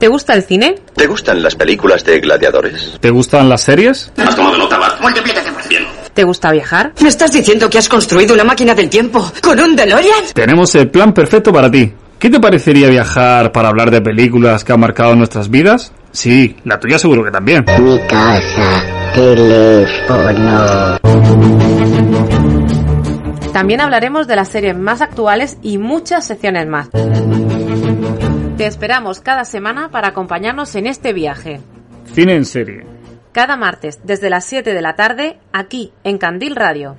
¿Te gusta el cine? ¿Te gustan las películas de gladiadores? ¿Te gustan las series? ¿Has tomado nota, Bart? Multiplícate por 100. ¿Te gusta viajar? ¿Me estás diciendo que has construido una máquina del tiempo con un DeLorean? Tenemos el plan perfecto para ti. ¿Qué te parecería viajar para hablar de películas que han marcado nuestras vidas? Sí, la tuya seguro que también. Mi casa, teléfono. También hablaremos de las series más actuales y muchas secciones más. Te esperamos cada semana para acompañarnos en este viaje. Cine en serie. Cada martes desde las 7 de la tarde, aquí en Candil Radio.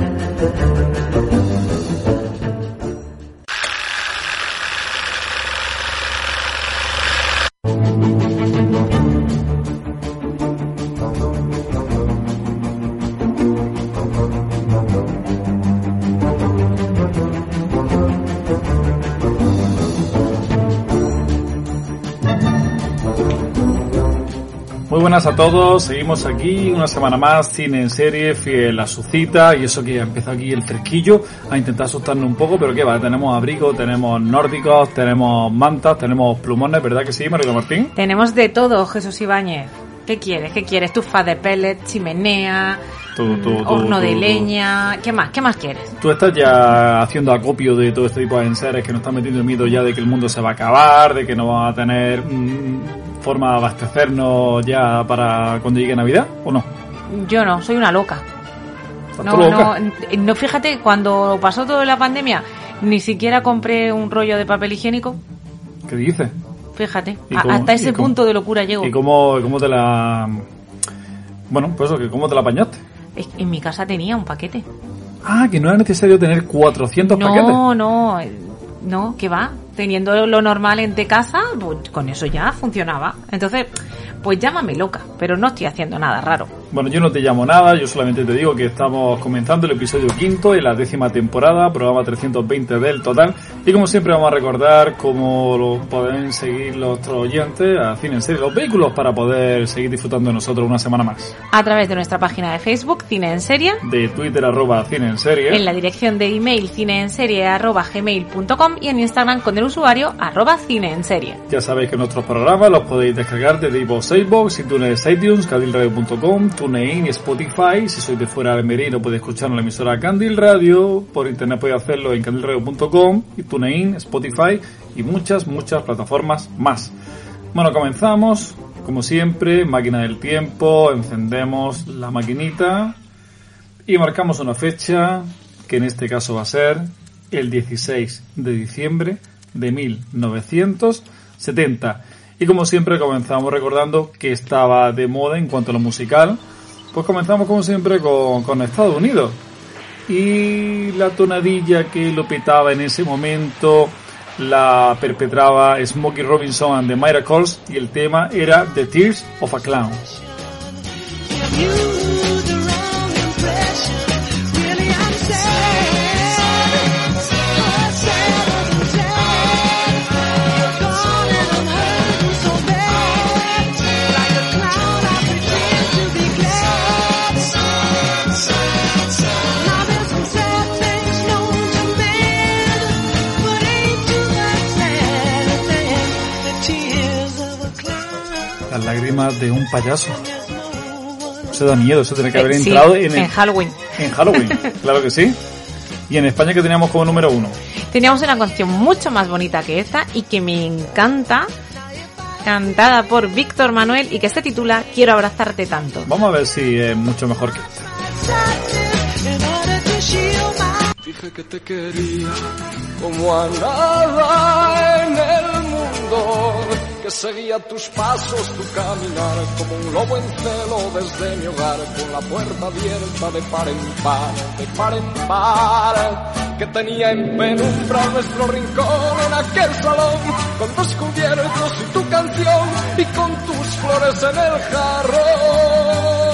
Muy buenas a todos, seguimos aquí una semana más, cine en serie, fiel a su cita, y eso que empezó aquí el fresquillo, a intentar asustarnos un poco, pero qué va, tenemos abrigo, tenemos nórdicos, tenemos mantas, tenemos plumones, ¿verdad que sí, Marilo Martín? Tenemos de todo, Jesús Ibáñez. ¿Qué quieres? ¿Qué quieres? Estufa de pellet, chimenea, horno de leña. ¿Qué más quieres? Tú estás ya haciendo acopio de todo este tipo de enseres que nos están metiendo el miedo ya de que el mundo se va a acabar, de que no vamos a tener forma de abastecernos ya para cuando llegue Navidad, ¿o no? Yo no, soy una loca. No, fíjate, cuando pasó toda la pandemia, ni siquiera compré un rollo de papel higiénico. ¿Qué dices? Fíjate, hasta ese punto de locura llego. ¿Y cómo te la... Bueno, pues eso, ¿cómo te la apañaste? En mi casa tenía un paquete. Ah, que no era necesario tener 400 paquetes. No, ¿qué va? Teniendo lo normal en tu casa, pues con eso ya funcionaba. Entonces, pues llámame loca, pero no estoy haciendo nada raro. Bueno, yo no te llamo nada, yo solamente te digo que estamos comenzando el episodio 5 de la 10ª temporada, programa 320 del total, y como siempre vamos a recordar cómo lo pueden seguir nuestros oyentes a Cine en Serie, los vehículos, para poder seguir disfrutando de nosotros una semana más. A través de nuestra página de Facebook, Cine en Serie, de Twitter, @Cine en Serie, en la dirección de email cineenserie@gmail.com y en Instagram con el usuario @cineenserie. Ya sabéis que nuestros programas los podéis descargar desde iVoox, iTunes, iTunes, candilradio.com, TuneIn y Spotify. Si sois de fuera de Almería no podéis escucharnos en la emisora Candil Radio, por internet podéis hacerlo en candilradio.com y TuneIn, Spotify y muchas plataformas más. Bueno, comenzamos, como siempre, máquina del tiempo, encendemos la maquinita y marcamos una fecha que en este caso va a ser el 16 de diciembre de 1970. Y como siempre comenzamos recordando que estaba de moda en cuanto a lo musical. Pues comenzamos como siempre con Estados Unidos. Y la tonadilla que lo petaba en ese momento la perpetraba Smokey Robinson and the Miracles, y el tema era The Tears of a Clown. Las lágrimas de un payaso. Eso da miedo, eso tiene que haber entrado en Halloween. En Halloween, claro que sí. Y en España, ¿qué teníamos como número 1? Teníamos una canción mucho más bonita que esta y que me encanta, cantada por Víctor Manuel y que se titula Quiero abrazarte tanto. Vamos a ver si es mucho mejor que esta. Dije que te quería como a nada en el mundo, que seguía tus pasos, tu caminar, como un lobo en celo desde mi hogar, con la puerta abierta de par en par, que tenía en penumbra nuestro rincón en aquel salón, con dos cubiertos y tu canción, y con tus flores en el jarrón.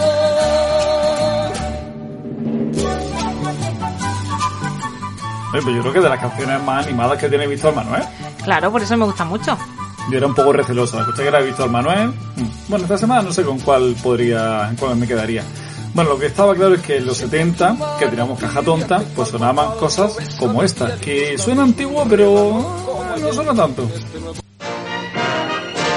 Pues yo creo que de las canciones más animadas que tiene Víctor Manuel. Claro, por eso me gusta mucho. Yo era un poco receloso. Escuché que era Víctor Manuel. Bueno, esta semana no sé con cuál me quedaría. Bueno, lo que estaba claro es que en los 70, que teníamos caja tonta, pues sonaban cosas como esta, que suena antigua, pero no suena tanto.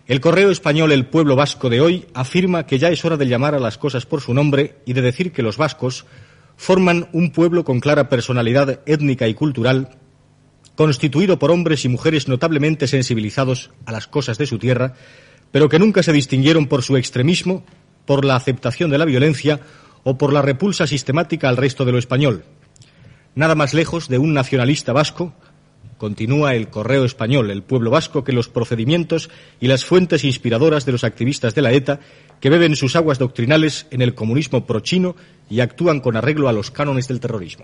El correo español El Pueblo Vasco de hoy afirma que ya es hora de llamar a las cosas por su nombre y de decir que los vascos forman un pueblo con clara personalidad étnica y cultural, constituido por hombres y mujeres notablemente sensibilizados a las cosas de su tierra, pero que nunca se distinguieron por su extremismo, por la aceptación de la violencia o por la repulsa sistemática al resto de lo español. Nada más lejos de un nacionalista vasco, continúa el correo español El Pueblo Vasco, que los procedimientos y las fuentes inspiradoras de los activistas de la ETA que beben sus aguas doctrinales en el comunismo prochino y actúan con arreglo a los cánones del terrorismo.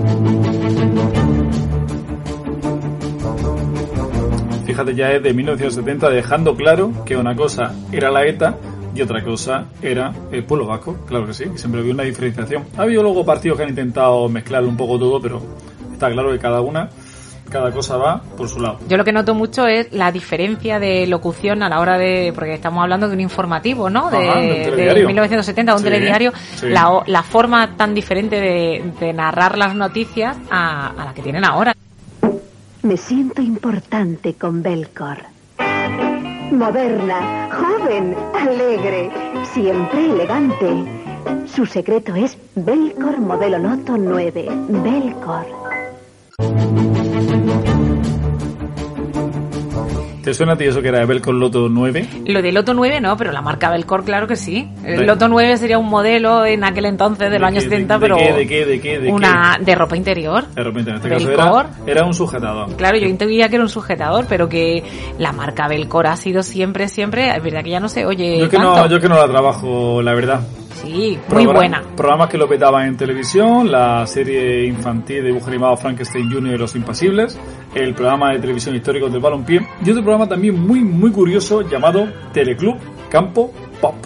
Fíjate, ya es de 1970, dejando claro que una cosa era la ETA y otra cosa era el pueblo vasco. Claro que sí, siempre había una diferenciación. Ha habido luego partidos que han intentado mezclar un poco todo, pero está claro que cada cosa va por su lado. Yo lo que noto mucho es la diferencia de locución a la hora de... Porque estamos hablando de un informativo, ¿no? De 1970, un telediario. Sí. La forma tan diferente de narrar las noticias a la que tienen ahora. Me siento importante con Belcor. Moderna, joven, alegre, siempre elegante. Su secreto es Belcor Modelo Loto 9. Belcor. ¿Te suena a ti eso que era de Belcor Loto 9? Lo de Loto 9 no, pero la marca Belcor claro que sí. El Loto 9 sería un modelo en aquel entonces de los años 70, pero... ¿De qué? De ropa interior. De ropa interior. En este caso era un sujetador. Claro, yo intuía que era un sujetador, pero que la marca Belcor ha sido siempre, es verdad que ya no se oye yo que no la trabajo, la verdad. Sí, muy buena. Programas que lo petaban en televisión, la serie infantil de dibujo animado Frankenstein Jr. y Los Impasibles, el programa de televisión histórico del balompié y otro programa también muy muy curioso llamado Teleclub Campo Pop.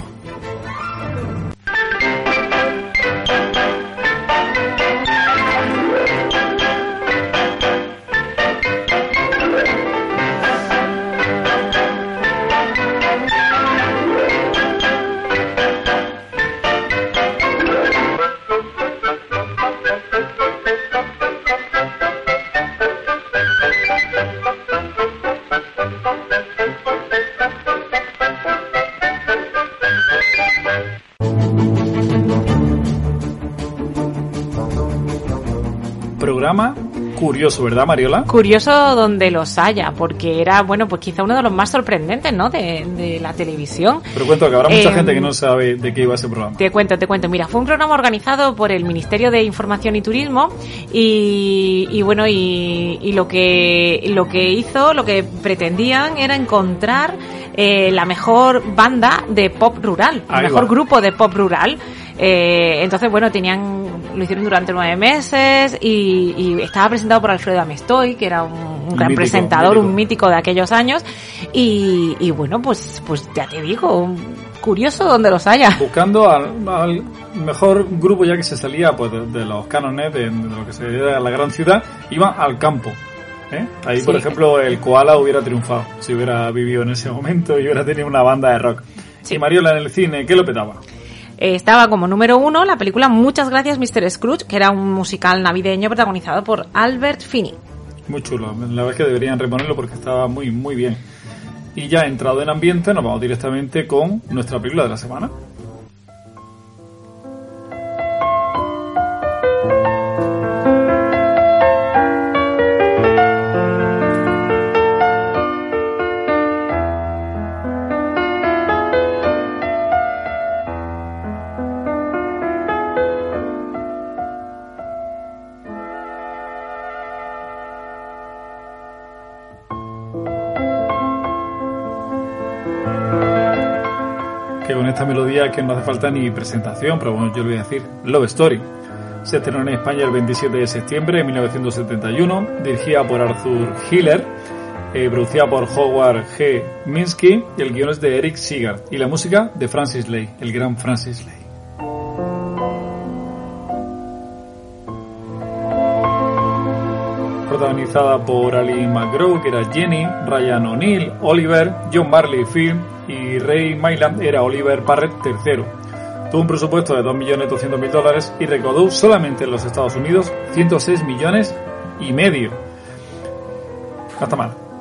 Programa curioso, ¿verdad, Mariola? Curioso donde los haya, porque era, bueno, pues quizá uno de los más sorprendentes, ¿no? De la televisión. Pero cuento que habrá mucha gente que no sabe de qué iba ese programa. Te cuento. Mira, fue un programa organizado por el Ministerio de Información y Turismo y bueno, y lo que pretendían era encontrar la mejor banda de pop rural, el mejor grupo de pop rural. Entonces, bueno, lo hicieron durante 9 meses y estaba presentado por Alfredo Amestoy, que era un gran presentador, un mítico de aquellos años. Y bueno, pues ya te digo, curioso donde los haya. Buscando al mejor grupo, ya que se salía pues de los cánones de lo que sería la gran ciudad, iba al campo. Ahí, sí. Por ejemplo, el Koala hubiera triunfado si hubiera vivido en ese momento y hubiera tenido una banda de rock. Sí. Y Mariola, en el cine, ¿qué lo petaba? Estaba como número 1 la película Muchas gracias Mr. Scrooge, que era un musical navideño protagonizado por Albert Finney. Muy chulo, la verdad es que deberían reponerlo porque estaba muy muy bien. Y ya entrado en ambiente, nos vamos directamente con nuestra película de la semana. Esta melodía que no hace falta ni presentación, pero bueno, yo lo voy a decir. Love Story. Se estrenó en España el 27 de septiembre de 1971, dirigida por Arthur Hiller, producida por Howard G. Minsky, y el guion es de Eric Seeger, y la música de Francis Lai, el gran Francis Lai. Protagonizada por Ali McGraw, que era Jenny, Ryan O'Neill, Oliver, John Marley Film y Ray Milland era Oliver Parrett III. Tuvo un presupuesto de $2.200.000 y recaudó solamente en los Estados Unidos 106 millones y medio. No está mal.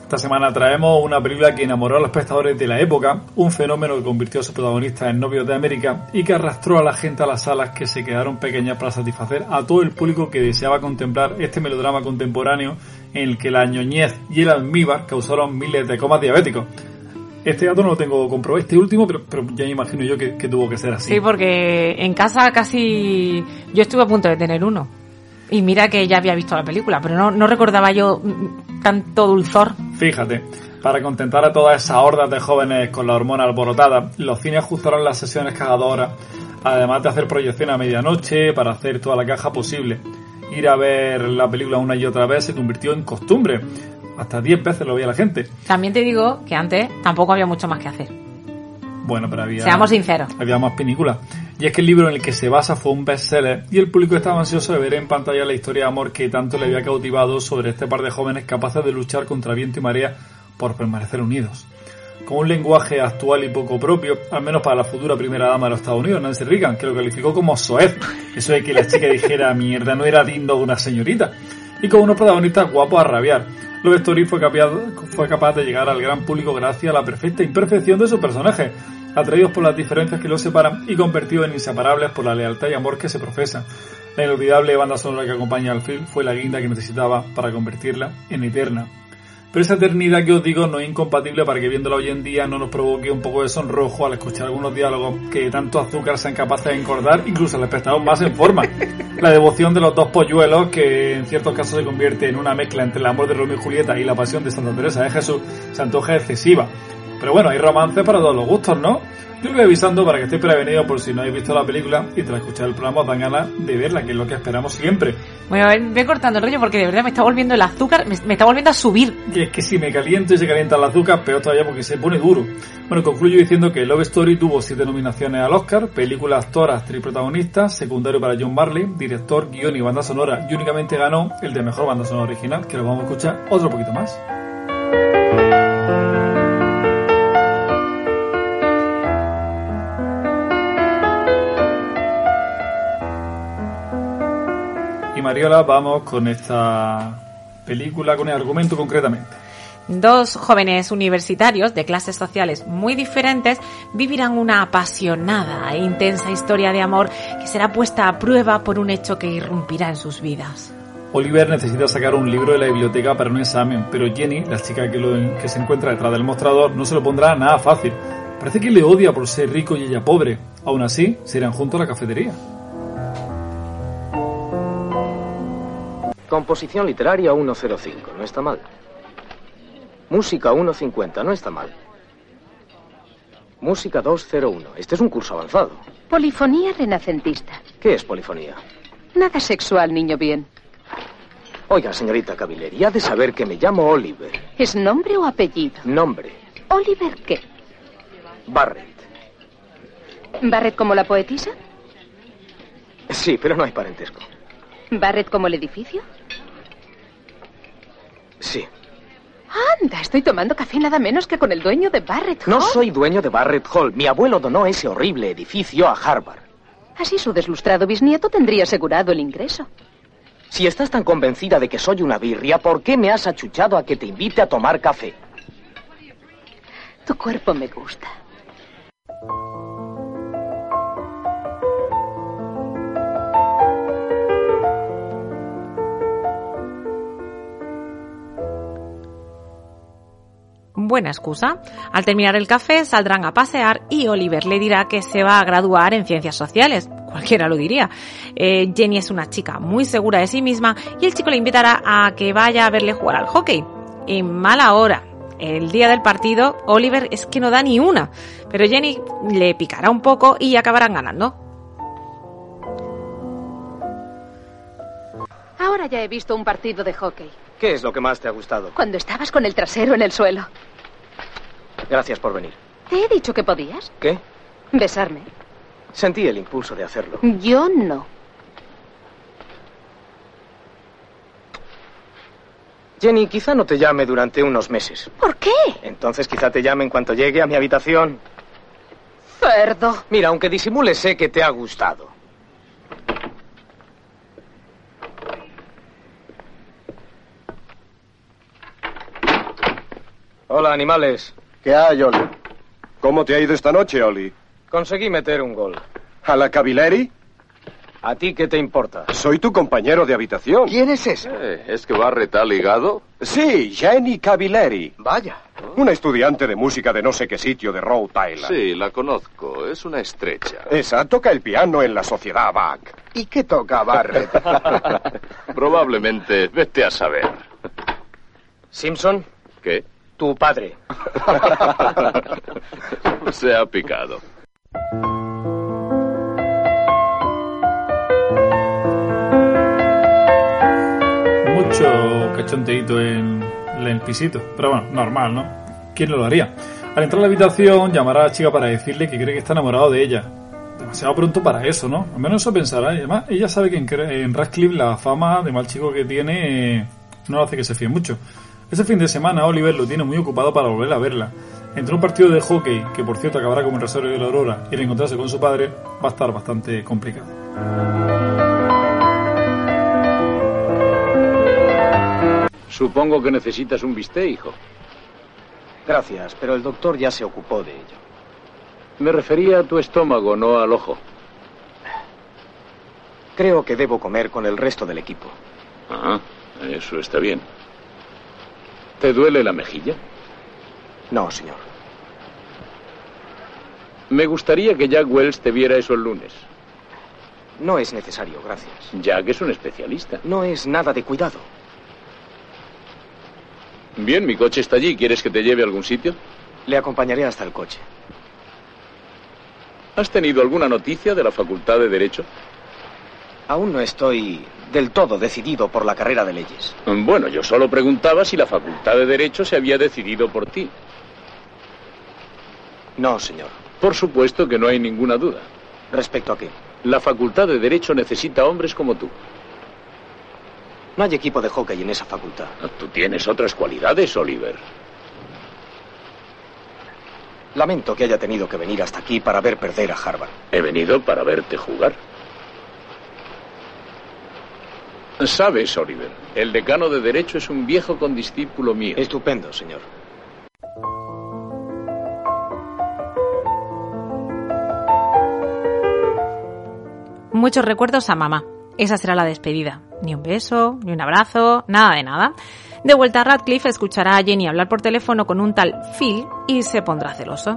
Esta semana traemos una película que enamoró a los espectadores de la época, un fenómeno que convirtió a sus protagonistas en novios de América y que arrastró a la gente a las salas que se quedaron pequeñas para satisfacer a todo el público que deseaba contemplar este melodrama contemporáneo en el que la ñoñez y el almíbar causaron miles de comas diabéticos. Este dato no lo tengo comprobado, este último, pero ya me imagino yo que tuvo que ser así. Sí, porque en casa casi yo estuve a punto de tener uno. Y mira que ya había visto la película, pero no recordaba yo tanto dulzor. Fíjate, para contentar a todas esas hordas de jóvenes con la hormona alborotada, los cines ajustaron las sesiones cagadoras, además de hacer proyecciones a medianoche para hacer toda la caja posible. Ir a ver la película una y otra vez se convirtió en costumbre. Hasta 10 veces lo veía la gente. También te digo que antes tampoco había mucho más que hacer. Bueno, pero seamos sinceros. Había más películas. Y es que el libro en el que se basa fue un bestseller y el público estaba ansioso de ver en pantalla la historia de amor que tanto le había cautivado sobre este par de jóvenes capaces de luchar contra viento y marea por permanecer unidos. Con un lenguaje actual y poco propio, al menos para la futura primera dama de los Estados Unidos, Nancy Reagan, que lo calificó como soez. Eso de que la chica dijera, mierda, no era digno de una señorita. Y con unos protagonistas guapos a rabiar. Love Story fue capaz de llegar al gran público gracias a la perfecta imperfección de sus personajes, atraídos por las diferencias que los separan y convertidos en inseparables por la lealtad y amor que se profesa. La inolvidable banda sonora que acompaña al film fue la guinda que necesitaba para convertirla en eterna. Pero esa eternidad que os digo no es incompatible para que viéndola hoy en día no nos provoque un poco de sonrojo al escuchar algunos diálogos que de tanto azúcar sean capaces de engordar incluso al espectador más en forma. La devoción de los dos polluelos, que en ciertos casos se convierte en una mezcla entre el amor de Romeo y Julieta y la pasión de Santa Teresa de Jesús, se antoja excesiva. Pero bueno, hay romance para todos los gustos, ¿no? Yo os voy avisando para que estéis prevenidos por si no habéis visto la película y tras escuchar el programa os dan ganas de verla, que es lo que esperamos siempre. Bueno, voy cortando el rollo porque de verdad me está volviendo el azúcar, me está volviendo a subir. Y es que si me caliento y se calienta el azúcar, peor todavía porque se pone duro. Bueno, concluyo diciendo que Love Story tuvo 7 nominaciones al Oscar, película, actor, actriz, protagonista, secundario para John Barley, director, guión y banda sonora, y únicamente ganó el de mejor banda sonora original, que lo vamos a escuchar otro poquito más. Mariola, vamos con esta película, con el argumento concretamente. Dos jóvenes universitarios de clases sociales muy diferentes vivirán una apasionada e intensa historia de amor que será puesta a prueba por un hecho que irrumpirá en sus vidas. Oliver necesita sacar un libro de la biblioteca para un examen, pero Jenny, la chica que se encuentra detrás del mostrador, no se lo pondrá nada fácil. Parece que le odia por ser rico y ella pobre. Aún así, se irán juntos a la cafetería. Composición literaria 105, no está mal. Música 150, no está mal. Música 201, este es un curso avanzado. Polifonía renacentista. ¿Qué es polifonía? Nada sexual, niño bien. Oiga, señorita Cavalieri, ha de saber que me llamo Oliver. ¿Es nombre o apellido? Nombre. ¿Oliver qué? Barrett. ¿Barrett como la poetisa? Sí, pero no hay parentesco. ¿Barrett como el edificio? Sí. Anda, estoy tomando café nada menos que con el dueño de Barrett Hall. No soy dueño de Barrett Hall. Mi abuelo donó ese horrible edificio a Harvard. Así su deslustrado bisnieto tendría asegurado el ingreso. Si estás tan convencida de que soy una birria, ¿por qué me has achuchado a que te invite a tomar café? Tu cuerpo me gusta. Buena excusa. Al terminar el café saldrán a pasear y Oliver le dirá que se va a graduar en ciencias sociales. Cualquiera lo diría. Jenny es una chica muy segura de sí misma y el chico le invitará a que vaya a verle jugar al hockey. En mala hora. El día del partido, Oliver es que no da ni una. Pero Jenny le picará un poco y acabarán ganando. Ahora ya he visto un partido de hockey. ¿Qué es lo que más te ha gustado? Cuando estabas con el trasero en el suelo. Gracias por venir. ¿Te he dicho que podías? ¿Qué? Besarme. Sentí el impulso de hacerlo. Yo no. Jenny, quizá no te llame durante unos meses. ¿Por qué? Entonces quizá te llame en cuanto llegue a mi habitación. Cerdo. Mira, aunque disimule, sé que te ha gustado. Hola, animales. ¿Qué hay, Oli? ¿Cómo te ha ido esta noche, Oli? Conseguí meter un gol. ¿A la Cavalieri? ¿A ti qué te importa? Soy tu compañero de habitación. ¿Quién es ese? ¿Es que Barrett ha ligado? Sí, Jenny Cavalieri. Vaya. Una estudiante de música de no sé qué sitio de Rhode Island. Sí, la conozco. Es una estrecha. Esa toca el piano en la sociedad Bach. ¿Y qué toca Barrett? Probablemente, vete a saber. ¿Simpson? ¿Qué? Tu padre. Se ha picado. Mucho cachondeíto en el pisito, pero bueno, normal, ¿no? ¿Quién no lo haría? Al entrar a la habitación, llamará a la chica para decirle que cree que está enamorado de ella. Demasiado pronto para eso, ¿no? Al menos eso pensará. Y además, ella sabe que en Radcliffe la fama de mal chico que tiene no lo hace que se fíe mucho. Ese fin de semana Oliver lo tiene muy ocupado para volver a verla. Entre un partido de hockey, que por cierto acabará como el Rosario de la Aurora, y el encontrarse con su padre, va a estar bastante complicado. Supongo que necesitas un bistec, hijo. Gracias, pero el doctor ya se ocupó de ello. Me refería a tu estómago, no al ojo. Creo que debo comer con el resto del equipo. Ah, eso está bien. ¿Te duele la mejilla? No, señor. Me gustaría que Jack Wells te viera eso el lunes. No es necesario, gracias. Jack es un especialista. No es nada de cuidado. Bien, mi coche está allí. ¿Quieres que te lleve a algún sitio? Le acompañaré hasta el coche. ¿Has tenido alguna noticia de la Facultad de Derecho? Aún no estoy del todo decidido por la carrera de leyes. Bueno, yo solo preguntaba si la Facultad de Derecho se había decidido por ti. No, señor. Por supuesto que no hay ninguna duda. ¿Respecto a qué? La Facultad de Derecho necesita hombres como tú. No hay equipo de hockey en esa facultad. Tú tienes otras cualidades, Oliver. Lamento que haya tenido que venir hasta aquí para ver perder a Harvard. He venido para verte jugar. Sabes, Oliver, el decano de Derecho es un viejo condiscípulo mío. Estupendo, señor. Muchos recuerdos a mamá. Esa será la despedida. Ni un beso, ni un abrazo, nada de nada. De vuelta a Radcliffe, escuchará a Jenny hablar por teléfono con un tal Phil y se pondrá celoso.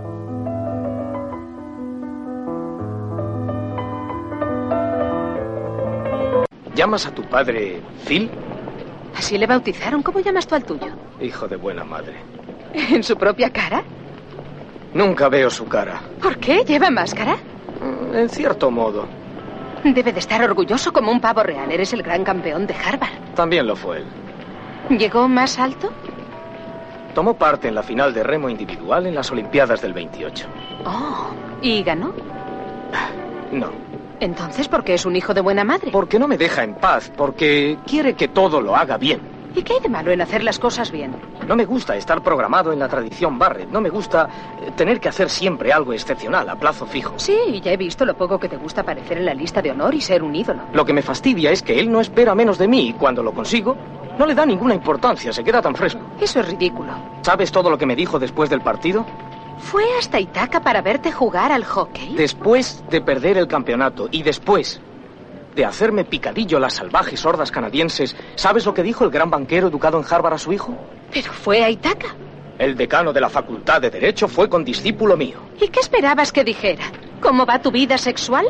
¿Llamas a tu padre Phil? ¿Así le bautizaron? ¿Cómo llamas tú al tuyo? Hijo de buena madre. ¿En su propia cara? Nunca veo su cara. ¿Por qué? ¿Lleva máscara? En cierto modo. Debe de estar orgulloso como un pavo real. Eres el gran campeón de Harvard. También lo fue él. ¿Llegó más alto? Tomó parte en la final de remo individual en las Olimpiadas del 28. Oh, ¿y ganó? No. Entonces, ¿por qué es un hijo de buena madre? Porque no me deja en paz, porque quiere que todo lo haga bien. ¿Y qué hay de malo en hacer las cosas bien? No me gusta estar programado en la tradición Barrett. No me gusta tener que hacer siempre algo excepcional a plazo fijo. Sí, ya he visto lo poco que te gusta aparecer en la lista de honor y ser un ídolo. Lo que me fastidia es que él no espera menos de mí y cuando lo consigo, no le da ninguna importancia, se queda tan fresco. Eso es ridículo. ¿Sabes todo lo que me dijo después del partido? ¿Fue hasta Ithaca para verte jugar al hockey? Después de perder el campeonato y después de hacerme picadillo a las salvajes hordas canadienses, ¿sabes lo que dijo el gran banquero educado en Harvard a su hijo? ¿Pero fue a Ithaca? El decano de la Facultad de Derecho fue condiscípulo mío. ¿Y qué esperabas que dijera? ¿Cómo va tu vida sexual?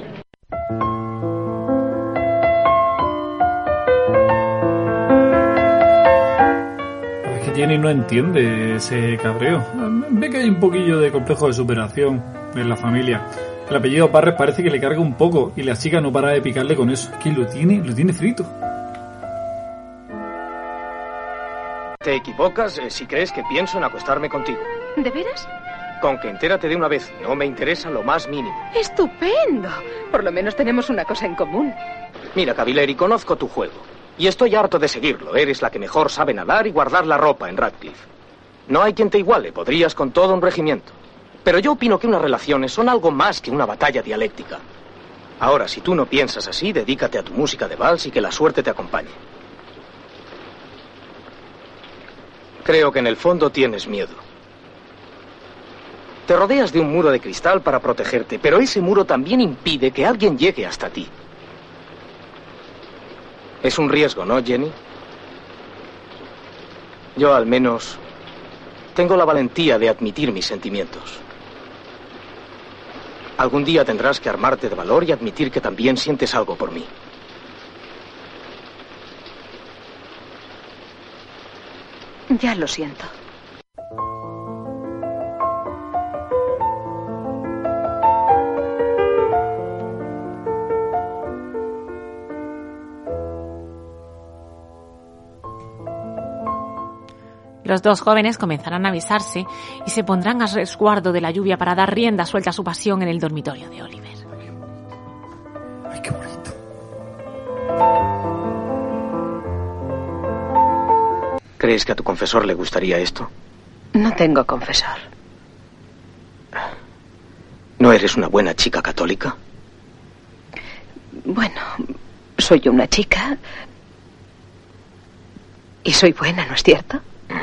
Es que Jenny no entiende ese cabreo. Ve que hay un poquillo de complejo de superación en la familia. El apellido Barrett parece que le carga un poco y la chica no para de picarle con eso. Es que lo tiene frito. Te equivocas si crees que pienso en acostarme contigo. ¿De veras? Con que entérate de una vez, no me interesa lo más mínimo. ¡Estupendo! Por lo menos tenemos una cosa en común. Mira, Cavalieri, conozco tu juego. Y estoy harto de seguirlo. Eres la que mejor sabe nadar y guardar la ropa en Radcliffe. No hay quien te iguale, podrías con todo un regimiento. Pero yo opino que unas relaciones son algo más que una batalla dialéctica. Ahora, si tú no piensas así, dedícate a tu música de vals y que la suerte te acompañe. Creo que en el fondo tienes miedo. Te rodeas de un muro de cristal para protegerte, pero ese muro también impide que alguien llegue hasta ti. Es un riesgo, ¿no, Jenny? Yo, al menos, tengo la valentía de admitir mis sentimientos. Algún día tendrás que armarte de valor y admitir que también sientes algo por mí. Ya lo siento. Los dos jóvenes comenzarán a besarse y se pondrán a resguardo de la lluvia para dar rienda suelta a su pasión en el dormitorio de Oliver. Ay, qué bonito. ¿Crees que a tu confesor le gustaría esto? No tengo confesor. ¿No eres una buena chica católica? Bueno, soy una chica y soy buena, ¿no es cierto?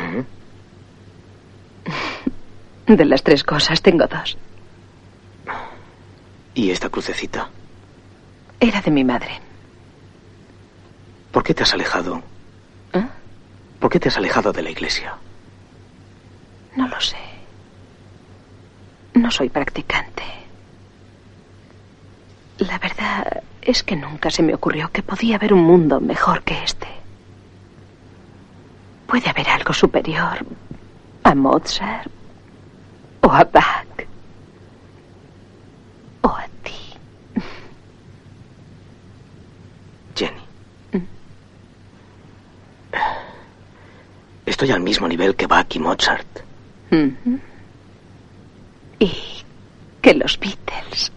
De las tres cosas tengo dos. ¿Y esta crucecita? Era de mi madre. ¿Por qué te has alejado? ¿Eh? ¿Por qué te has alejado de la iglesia? No lo sé. No soy practicante. La verdad es que nunca se me ocurrió que podía haber un mundo mejor que este. Puede haber algo superior a Mozart o a Bach o a ti. Jenny. Estoy al mismo nivel que Bach y Mozart. Y que los Beatles.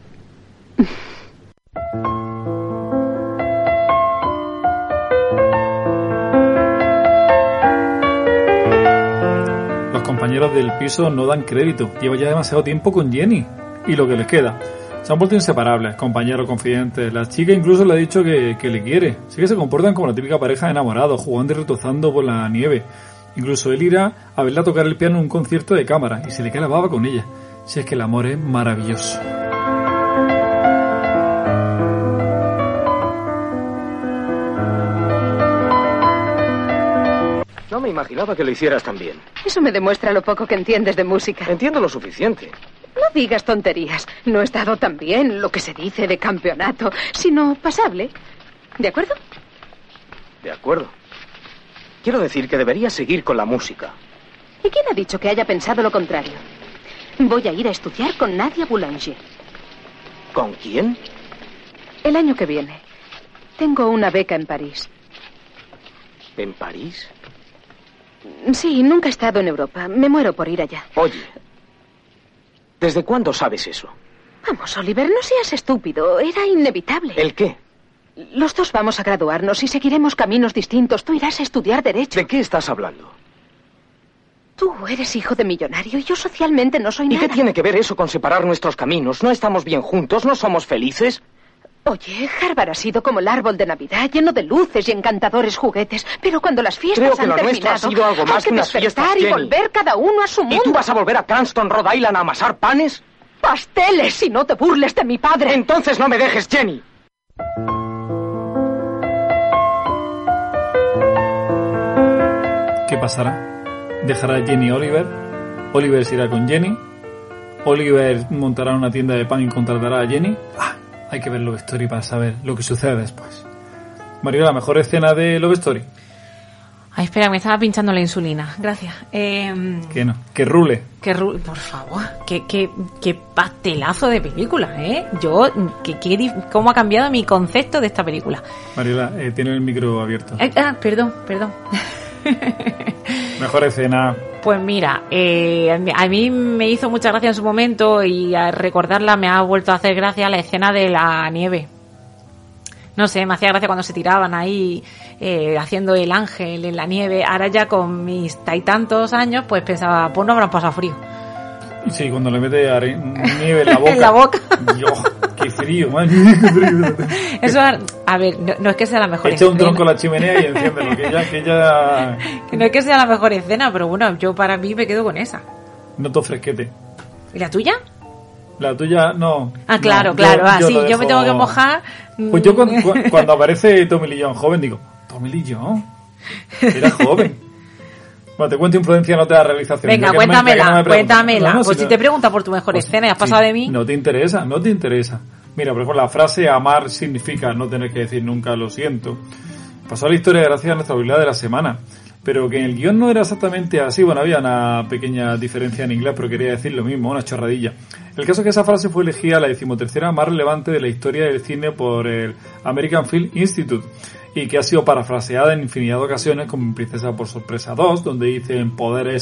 Los compañeros del piso no dan crédito. Lleva ya demasiado tiempo con Jenny. Y lo que les queda. Se han vuelto inseparables, compañeros, confidentes. La chica incluso le ha dicho que le quiere. Sí que se comportan como la típica pareja de enamorados, jugando y retozando por la nieve. Incluso él irá a verla tocar el piano en un concierto de cámara y se le cae la baba con ella. Si es que el amor es maravilloso. No me imaginaba que lo hicieras tan bien. Eso me demuestra lo poco que entiendes de música. Entiendo lo suficiente. No digas tonterías. No he estado tan bien, lo que se dice de campeonato, sino pasable. ¿De acuerdo? De acuerdo. Quiero decir que deberías seguir con la música. ¿Y quién ha dicho que haya pensado lo contrario? Voy a ir a estudiar con Nadia Boulanger. ¿Con quién? El año que viene. Tengo una beca en París. ¿En París? Sí, nunca he estado en Europa. Me muero por ir allá. Oye, ¿desde cuándo sabes eso? Vamos, Oliver, no seas estúpido. Era inevitable. ¿El qué? Los dos vamos a graduarnos y seguiremos caminos distintos. Tú irás a estudiar Derecho. ¿De qué estás hablando? Tú eres hijo de millonario y yo socialmente no soy nada. ¿Y qué tiene que ver eso con separar nuestros caminos? ¿No estamos bien juntos? ¿No somos felices? Oye, Harvard ha sido como el árbol de Navidad, lleno de luces y encantadores juguetes. Pero cuando las fiestas han terminado, creo que lo nuestro ha sido algo más que unas fiestas, y volver cada uno a su mundo. ¿Y tú vas a volver a Cranston, Rhode Island, a amasar panes? ¡Pasteles! Y no te burles de mi padre. Entonces no me dejes, Jenny. ¿Qué pasará? ¿Dejará Jenny a Oliver? ¿Oliver se irá con Jenny? ¿Oliver montará una tienda de pan y contratará a Jenny? Hay que ver Love Story para saber lo que sucede después. María, la mejor escena de Love Story. Ay, espera, me estaba pinchando la insulina. Gracias. Que no, que rule. Que rule, por favor. Qué pastelazo de película, ¿eh? ¿Cómo ha cambiado mi concepto de esta película? Mariela, tiene el micro abierto. Perdón. Mejor escena. Pues mira, a mí me hizo mucha gracia en su momento y al recordarla me ha vuelto a hacer gracia la escena de la nieve. No sé, me hacía gracia cuando se tiraban ahí haciendo el ángel en la nieve. Ahora ya con mis tantos años, pues pensaba, pues no habrán pasado frío. Sí, cuando le mete nieve en la boca. En la boca. Dios, qué Qué frío, man. Qué frío. Eso, a ver, no es que sea la mejor Echa escena. un tronco a la chimenea y enciéndelo, que ya... Que no es que sea la mejor escena, pero bueno, yo para mí me quedo con esa. Noto fresquete. ¿Y la tuya? La tuya, no. Ah, claro, no, claro. yo Sí, lo yo me dejo- tengo que mojar. Pues yo cuando aparece Tommy Lee Jones joven digo, Tommy Lee Jones era joven. Bueno, te cuento influencia no te da realización. Venga, Ya que no me- ya que no cuéntamela, me preguntas. cuéntamela. No, no, Pues si no- te pregunta por tu mejor escena y has pasado de mí. No te interesa. Mira, por ejemplo, la frase amar significa no tener que decir nunca lo siento. Pasó a la historia gracias a nuestra habilidad de la semana. Pero que en el guión no era exactamente así. Bueno, había una pequeña diferencia en inglés, pero quería decir lo mismo, una chorradilla. El caso es que esa frase fue elegida la 13ª más relevante de la historia del cine por el American Film Institute y que ha sido parafraseada en infinidad de ocasiones como en Princesa por Sorpresa 2, donde dicen poder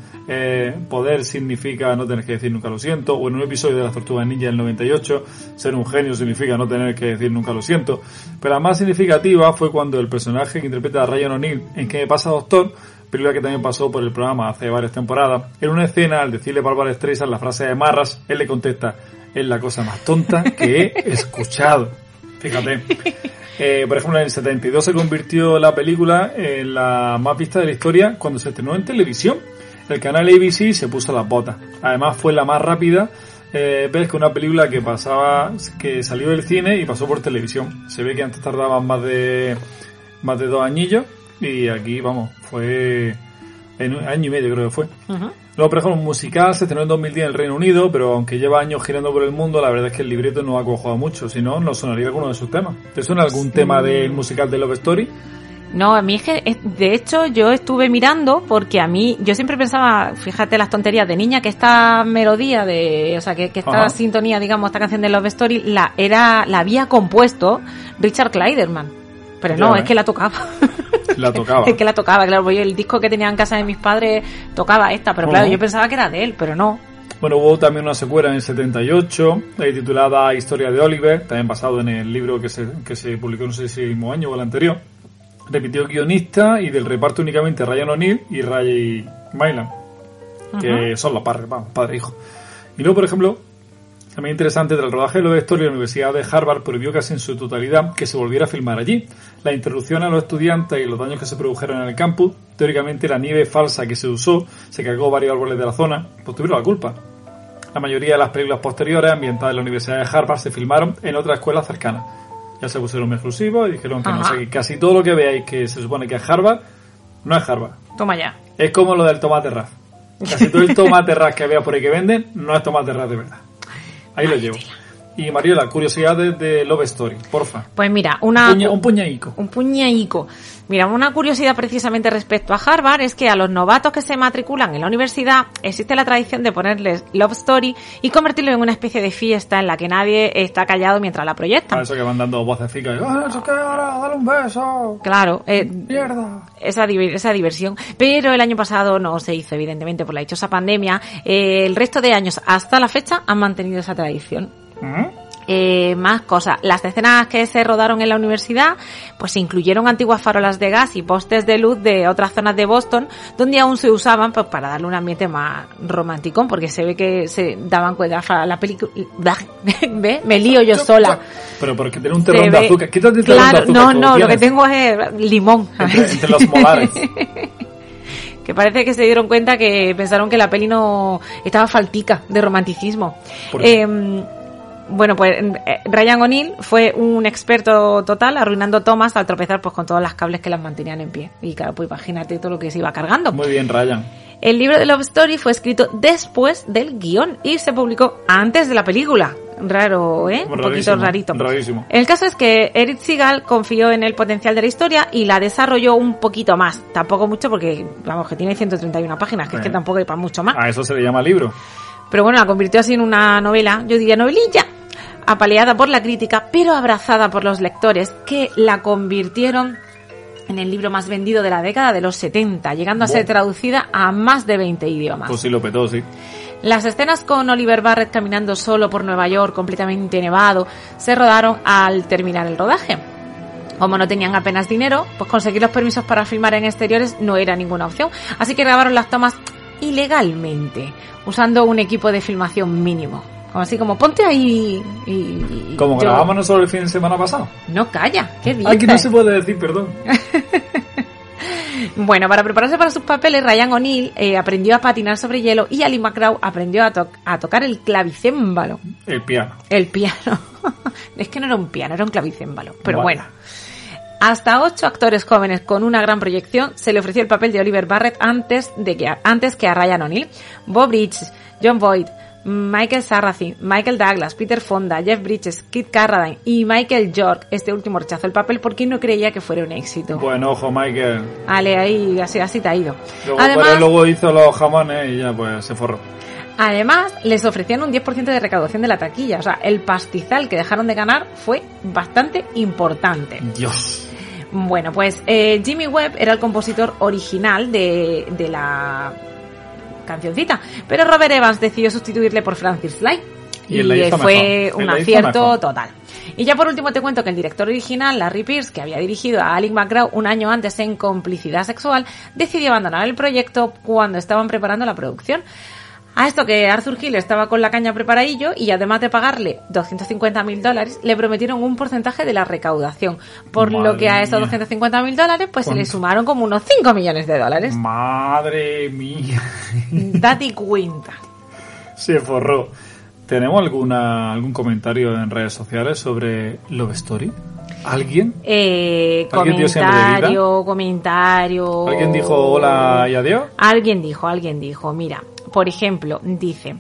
significa no tener que decir nunca lo siento, o en un episodio de Las Tortugas Ninja del 98, ser un genio significa no tener que decir nunca lo siento. Pero la más significativa fue cuando el personaje que interpreta a Ryan O'Neal en ¿Qué me pasa, doctor?, película que también pasó por el programa hace varias temporadas, en una escena, al decirle a Barbara Streisand la frase de Marras, él le contesta, es la cosa más tonta que he escuchado. Fíjate. Por ejemplo, en el 72 se convirtió la película en la más vista de la historia cuando se estrenó en televisión. El canal ABC se puso las botas. Además fue la más rápida. Ves que una película que salió del cine y pasó por televisión. Se ve que antes tardaban más de 2 añillos y aquí, vamos, fue en un año y medio creo que fue. Luego, por ejemplo, un musical se estrenó en 2010 en el Reino Unido, pero aunque lleva años girando por el mundo, la verdad es que el libreto no ha cuajado mucho, si no, no sonaría alguno de sus temas. ¿Te suena algún tema del musical de Love Story? No, a mí es que, de hecho, yo estuve mirando porque a mí, yo siempre pensaba, fíjate las tonterías de niña, que esta melodía que esta sintonía, digamos, esta canción de Love Story, la había compuesto Richard Clayderman. Pero no, es que la tocaba. La tocaba. Es que la tocaba, claro, porque el disco que tenía en casa de mis padres tocaba esta, pero claro, yo pensaba que era de él, pero no. Bueno, hubo también una secuela en el 78, titulada Historia de Oliver, también basado en el libro que se publicó no sé si el mismo año o el anterior. Repitió guionista y del reparto únicamente Ryan O'Neal y Ray Milland, que son los padre e hijo. Y luego, por ejemplo, también interesante, tras el rodaje de Love Story, la Universidad de Harvard prohibió casi en su totalidad que se volviera a filmar allí. La interrupción a los estudiantes y los daños que se produjeron en el campus, teóricamente la nieve falsa que se usó, se cargó varios árboles de la zona, pues tuvieron la culpa. La mayoría de las películas posteriores ambientadas en la Universidad de Harvard se filmaron en otras escuelas cercanas. Ya se pusieron muy exclusivos y dijeron que no sé, que casi todo lo que veáis que se supone que es Harvard, no es Harvard. Toma ya. Es como lo del tomate ras. Casi todo el tomate ras que veas por ahí que venden, no es tomate ras de verdad. Ahí lo llevo. Y Mariela, curiosidades de Love Story, porfa. Pues mira, un puñaico. Un puñaico. Mira, una curiosidad precisamente respecto a Harvard es que a los novatos que se matriculan en la universidad existe la tradición de ponerles Love Story y convertirlo en una especie de fiesta en la que nadie está callado mientras la proyectan. Eso que van dando vocecitas. ¡Eso que ahora! ¡Dale un beso! Claro. ¡Mierda! Esa diversión. Pero el año pasado no se hizo, evidentemente, por la dichosa pandemia. El resto de años hasta la fecha han mantenido esa tradición. Más cosas. Las escenas que se rodaron en la universidad pues se incluyeron antiguas farolas de gas y postes de luz de otras zonas de Boston donde aún se usaban pues para darle un ambiente más romántico, porque se ve que se daban cuenta la película. ¿Ve? Me lío yo sola. Pero porque tiene un terrón de azúcar. Quítate el terrón de azúcar. No, lo que tengo es limón. Entre los molares. Que parece que se dieron cuenta que pensaron que la peli no estaba faltica de romanticismo. Bueno, pues Ryan O'Neal fue un experto total arruinando tomas al tropezar pues con todos los cables que las mantenían en pie. Y claro, pues imagínate todo lo que se iba cargando. Muy bien, Ryan. El libro de Love Story fue escrito después del guión y se publicó antes de la película. Raro, ¿eh? Un poquito rarito. Rarísimo. El caso es que Eric Segal confió en el potencial de la historia y la desarrolló un poquito más. Tampoco mucho porque, vamos, que tiene 131 páginas, que es que tampoco hay para mucho más. A eso se le llama libro. Pero bueno, la convirtió así en una novela, yo diría novelilla, apaleada por la crítica, pero abrazada por los lectores, que la convirtieron en el libro más vendido de la década de los 70, llegando a ser traducida a más de 20 idiomas. Pues sí, lo petó, sí. Las escenas con Oliver Barrett caminando solo por Nueva York, completamente nevado, se rodaron al terminar el rodaje. Como no tenían apenas dinero, pues conseguir los permisos para filmar en exteriores no era ninguna opción, así que grabaron las tomas ilegalmente, usando un equipo de filmación mínimo. Como así, como ponte ahí y como grabamos nosotros el fin de semana pasado. No, calla, ¿qué dices? Aquí no se puede decir perdón. Bueno, para prepararse para sus papeles, Ryan O'Neal aprendió a patinar sobre hielo y Ali MacGraw aprendió a tocar el clavicémbalo. El piano. Es que no era un piano, era un clavicémbalo. Pero bueno. Hasta 8 actores jóvenes con una gran proyección se le ofreció el papel de Oliver Barrett antes que a Ryan O'Neal. Bob Bridges, John Boyd, Michael Sarrazin, Michael Douglas, Peter Fonda, Jeff Bridges, Kit Carradine y Michael York. Este último rechazó el papel porque no creía que fuera un éxito. Bueno, ojo, Michael. Ale, ahí así te ha ido. Luego hizo los jamones y ya pues se forró. Además, les ofrecían un 10% de recaudación de la taquilla. O sea, el pastizal que dejaron de ganar fue bastante importante. Dios. Bueno, pues Jimmy Webb era el compositor original de la cancioncita, pero Robert Evans decidió sustituirle por Francis Lai y fue un acierto total. Y ya por último te cuento que el director original, Larry Pierce, que había dirigido a Ali MacGraw un año antes en Complicidad Sexual, decidió abandonar el proyecto cuando estaban preparando la producción. A esto que Arthur Hill estaba con la caña preparadillo y además de pagarle $250,000, le prometieron un porcentaje de la recaudación. Por lo que a esos $250,000 pues se le sumaron como unos $5 millones. Madre mía. Date cuenta. Se forró. ¿Tenemos algún comentario en redes sociales sobre Love Story? ¿Alguien? Comentario. ¿Alguien dijo hola y adiós? Alguien dijo, mira, por ejemplo, dice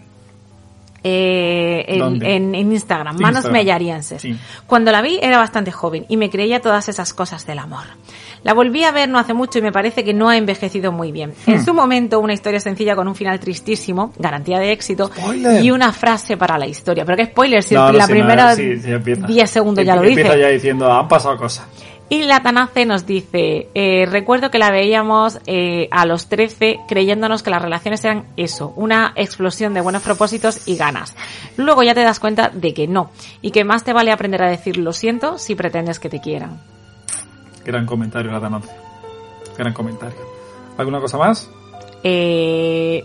en Instagram, Manos Mellarienses. Sí. Cuando la vi era bastante joven y me creía todas esas cosas del amor. La volví a ver no hace mucho y me parece que no ha envejecido muy bien. En su momento, una historia sencilla con un final tristísimo, garantía de éxito, ¡spoiler! Y una frase para la historia. Pero qué spoiler, si la primera 10 segundos ya lo dice. Empieza ya diciendo, han pasado cosas. Y la Tanace nos dice, recuerdo que la veíamos a los 13 creyéndonos que las relaciones eran eso, una explosión de buenos propósitos y ganas. Luego ya te das cuenta de que no, y que más te vale aprender a decir lo siento si pretendes que te quieran. Gran comentario, la Tanace. Gran comentario. ¿Alguna cosa más? Sí,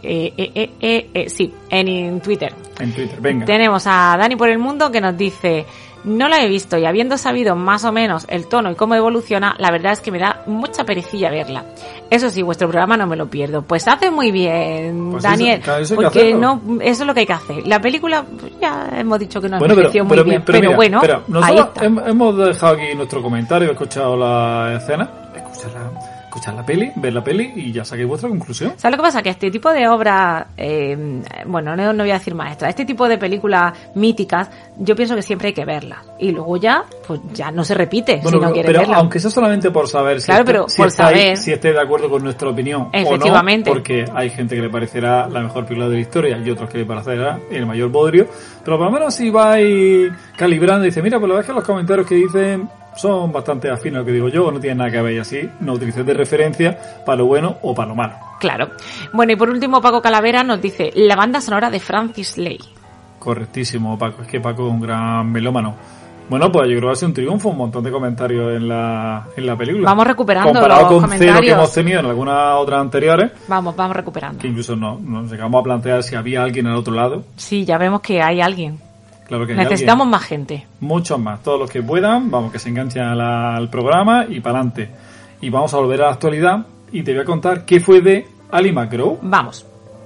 en Twitter. En Twitter, venga. Tenemos a Dani por el Mundo que nos dice... No la he visto y habiendo sabido más o menos el tono y cómo evoluciona, la verdad es que me da mucha perecilla verla. Eso sí, vuestro programa no me lo pierdo. Pues hace muy bien, pues Daniel, eso porque no, eso es lo que hay que hacer. La película, ya hemos dicho que no envejeció muy bien, pero bueno, ahí está. Hemos dejado aquí nuestro comentario, he escuchado la escena, escuchar la peli, ver la peli y ya saquéis vuestra conclusión. ¿Sabes lo que pasa? Que este tipo de obras, bueno, no voy a decir maestras, este tipo de películas míticas, yo pienso que siempre hay que verlas. Y luego ya, pues ya no se repite si no quieres verla. Aunque sea solamente por saber si estáis de acuerdo con nuestra opinión efectivamente, o no, porque hay gente que le parecerá la mejor película de la historia y otros que le parecerá el mayor bodrio. Pero por lo menos si vais calibrando y dice, mira, pues la verdad es que los comentarios que dicen son bastante afines a lo que digo yo, no tienen nada que ver y así, no utilicéis de referencia para lo bueno o para lo malo. Claro. Bueno, y por último, Paco Calavera nos dice, la banda sonora de Francis Lai. Correctísimo, Paco, es que Paco es un gran melómano. Bueno, pues yo creo que ha sido un triunfo, un montón de comentarios en la película. Vamos recuperando comparado los con comentarios. Cero que hemos tenido en algunas otras anteriores. Vamos recuperando. Que incluso nos llegamos a plantear si había alguien al otro lado. Sí, ya vemos que hay alguien. Claro que necesitamos alguien. Más gente. Muchos más, todos los que puedan, vamos, que se enganchen al programa y para adelante. Y vamos a volver a la actualidad y te voy a contar qué fue de Ali MacGraw. Vamos.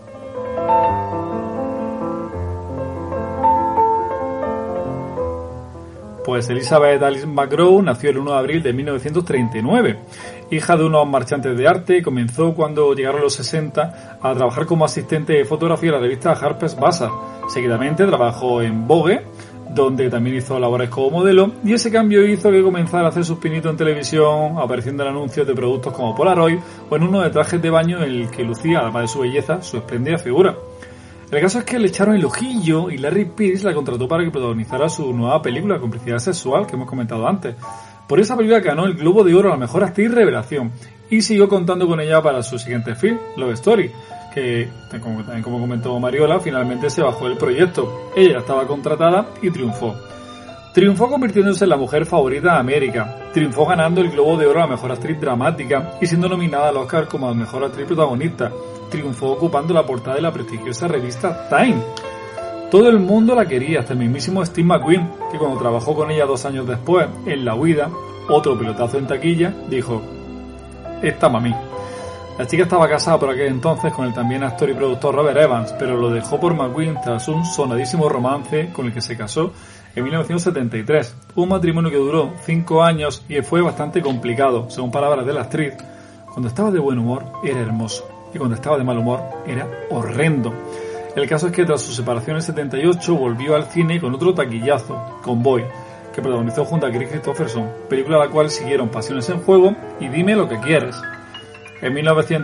Pues Elizabeth Alice MacGraw nació el 1 de abril de 1939. Hija de unos marchantes de arte, comenzó cuando llegaron los 60 a trabajar como asistente de fotografía en la revista Harper's Bazaar. Seguidamente trabajó en Vogue, donde también hizo labores como modelo, y ese cambio hizo que comenzara a hacer sus pinitos en televisión, apareciendo en anuncios de productos como Polaroid o en uno de trajes de baño en el que lucía, además de su belleza, su espléndida figura. El caso es que le echaron el ojillo y Larry Pierce la contrató para que protagonizara su nueva película, Complicidad Sexual, que hemos comentado antes. Por esa película ganó el Globo de Oro a la mejor actriz revelación y siguió contando con ella para su siguiente film, Love Story, que, como comentó Mariola, finalmente se bajó el proyecto. Ella estaba contratada y triunfó. Triunfó convirtiéndose en la mujer favorita de América. Triunfó ganando el Globo de Oro a la mejor actriz dramática y siendo nominada al Oscar como la mejor actriz protagonista. Triunfó ocupando la portada de la prestigiosa revista Time. Todo el mundo la quería, hasta el mismísimo Steve McQueen, que cuando trabajó con ella 2 años después, en La Huida, otro pilotazo en taquilla, dijo: esta mami. La chica estaba casada por aquel entonces con el también actor y productor Robert Evans, pero lo dejó por McQueen tras un sonadísimo romance con el que se casó en 1973. Un matrimonio que duró 5 años y fue bastante complicado. Según palabras de la actriz, cuando estaba de buen humor era hermoso y cuando estaba de mal humor era horrendo. El caso es que tras su separación en 78 volvió al cine con otro taquillazo, Convoy, que protagonizó junto a Chris Christopherson, película a la cual siguieron Pasiones en Juego y Dime lo que quieres. En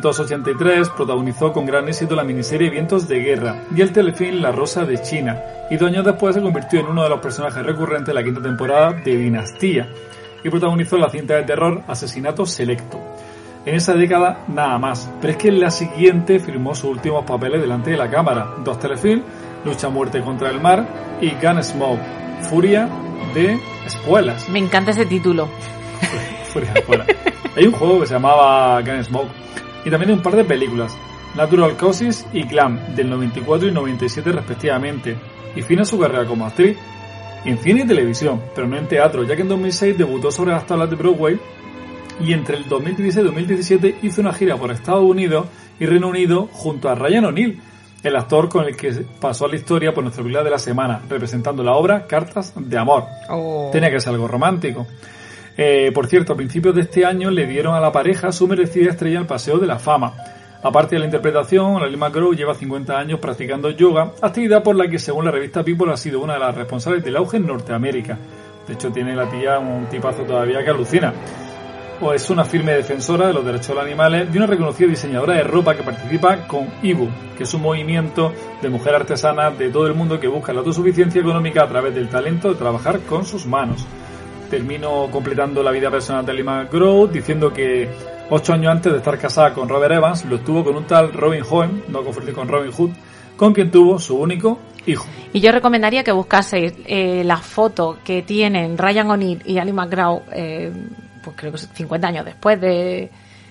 1983 protagonizó con gran éxito la miniserie Vientos de Guerra y el telefilm La Rosa de China, y 2 años después se convirtió en uno de los personajes recurrentes de la 5ª temporada de Dinastía y protagonizó la cinta de terror Asesinato Selecto. En esa década nada más, pero es que en la siguiente firmó sus últimos papeles delante de la cámara: 2 telefilms, Lucha a muerte contra el mar y Gunsmoke, Furia de Espuelas. Me encanta ese título. Furia de Espuelas. Hay un juego que se llamaba Gunsmoke y también hay un par de películas, Natural Causes y Clam, del 94 y 97 respectivamente, y fina su carrera como actriz en cine y televisión, pero no en teatro, ya que en 2006 debutó sobre las tablas de Broadway y entre el 2016 y 2017 hizo una gira por Estados Unidos y Reino Unido junto a Ryan O'Neal, el actor con el que pasó a la historia por nuestra película de la semana, representando la obra Cartas de Amor. Tenía que ser algo romántico. Por cierto, a principios de este año le dieron a la pareja su merecida estrella en el Paseo de la Fama. Aparte de la interpretación, Lily McGraw lleva 50 años practicando yoga, actividad por la que, según la revista People, ha sido una de las responsables del auge en Norteamérica. De hecho, tiene la tía un tipazo todavía que alucina. O es una firme defensora de los derechos de los animales y una reconocida diseñadora de ropa que participa con IBU, que es un movimiento de mujeres artesanas de todo el mundo que busca la autosuficiencia económica a través del talento de trabajar con sus manos. Termino completando la vida personal de Lily McGraw diciendo que 8 años antes de estar casada con Robert Evans lo estuvo con un tal Robin Hood, no confundir con Robin Hood, con quien tuvo su único hijo. Y yo recomendaría que buscaseis la foto que tienen Ryan O'Neal y Lily McGraw, pues creo que 50 años después del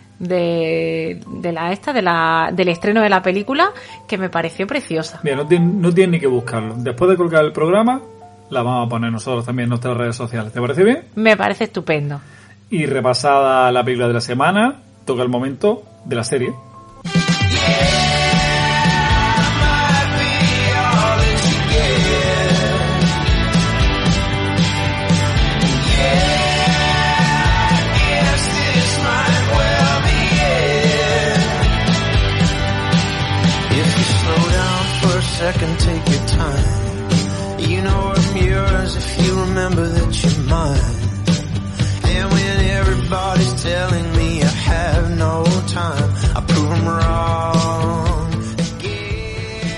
estreno de la película, que me pareció preciosa. Mira, no tienen ni que buscarlo. Después de colgar el programa, la vamos a poner nosotros también en nuestras redes sociales. ¿Te parece bien? Me parece estupendo. Y repasada la película de la semana, toca el momento de la serie. Second, take your time. You know I'm yours if you remember that you're mine. And when everybody's telling me I have no time, I prove them wrong again.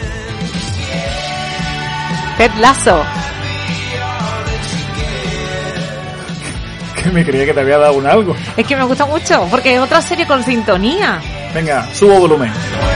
Ted Lasso. Que me creía que te había dado un algo. Es que me gusta mucho, porque es otra serie con sintonía. Venga, subo volumen.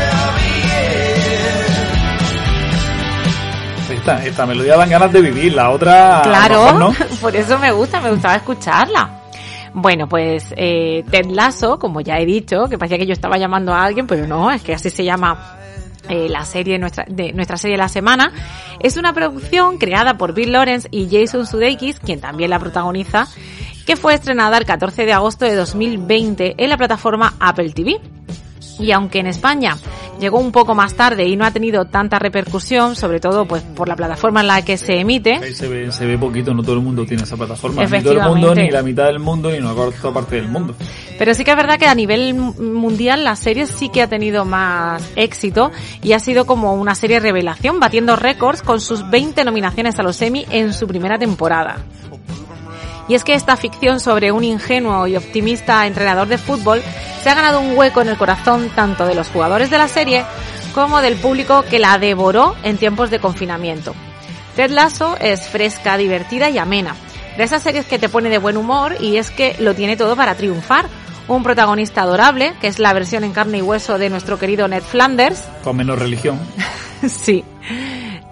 Esta melodía dan ganas de vivir, la otra claro, no. Por eso me gustaba escucharla. Bueno, pues Ted Lasso, como ya he dicho, que parecía que yo estaba llamando a alguien, pero no, es que así se llama la serie de nuestra serie de la semana. Es una producción creada por Bill Lawrence y Jason Sudeikis, quien también la protagoniza, que fue estrenada el 14 de agosto de 2020 en la plataforma Apple TV. Y aunque en España llegó un poco más tarde y no ha tenido tanta repercusión, sobre todo pues por la plataforma en la que se emite. Ahí se ve poquito, no todo el mundo tiene esa plataforma. Ni todo el mundo, ni la mitad del mundo, ni una corta parte del mundo. Pero sí que es verdad que a nivel mundial la serie sí que ha tenido más éxito y ha sido como una serie revelación, batiendo récords con sus 20 nominaciones a los Emmy en su primera temporada. Y es que esta ficción sobre un ingenuo y optimista entrenador de fútbol se ha ganado un hueco en el corazón tanto de los jugadores de la serie como del público que la devoró en tiempos de confinamiento. Ted Lasso es fresca, divertida y amena. De esas series que te pone de buen humor y es que lo tiene todo para triunfar. Un protagonista adorable, que es la versión en carne y hueso de nuestro querido Ned Flanders. Con menos religión. Sí.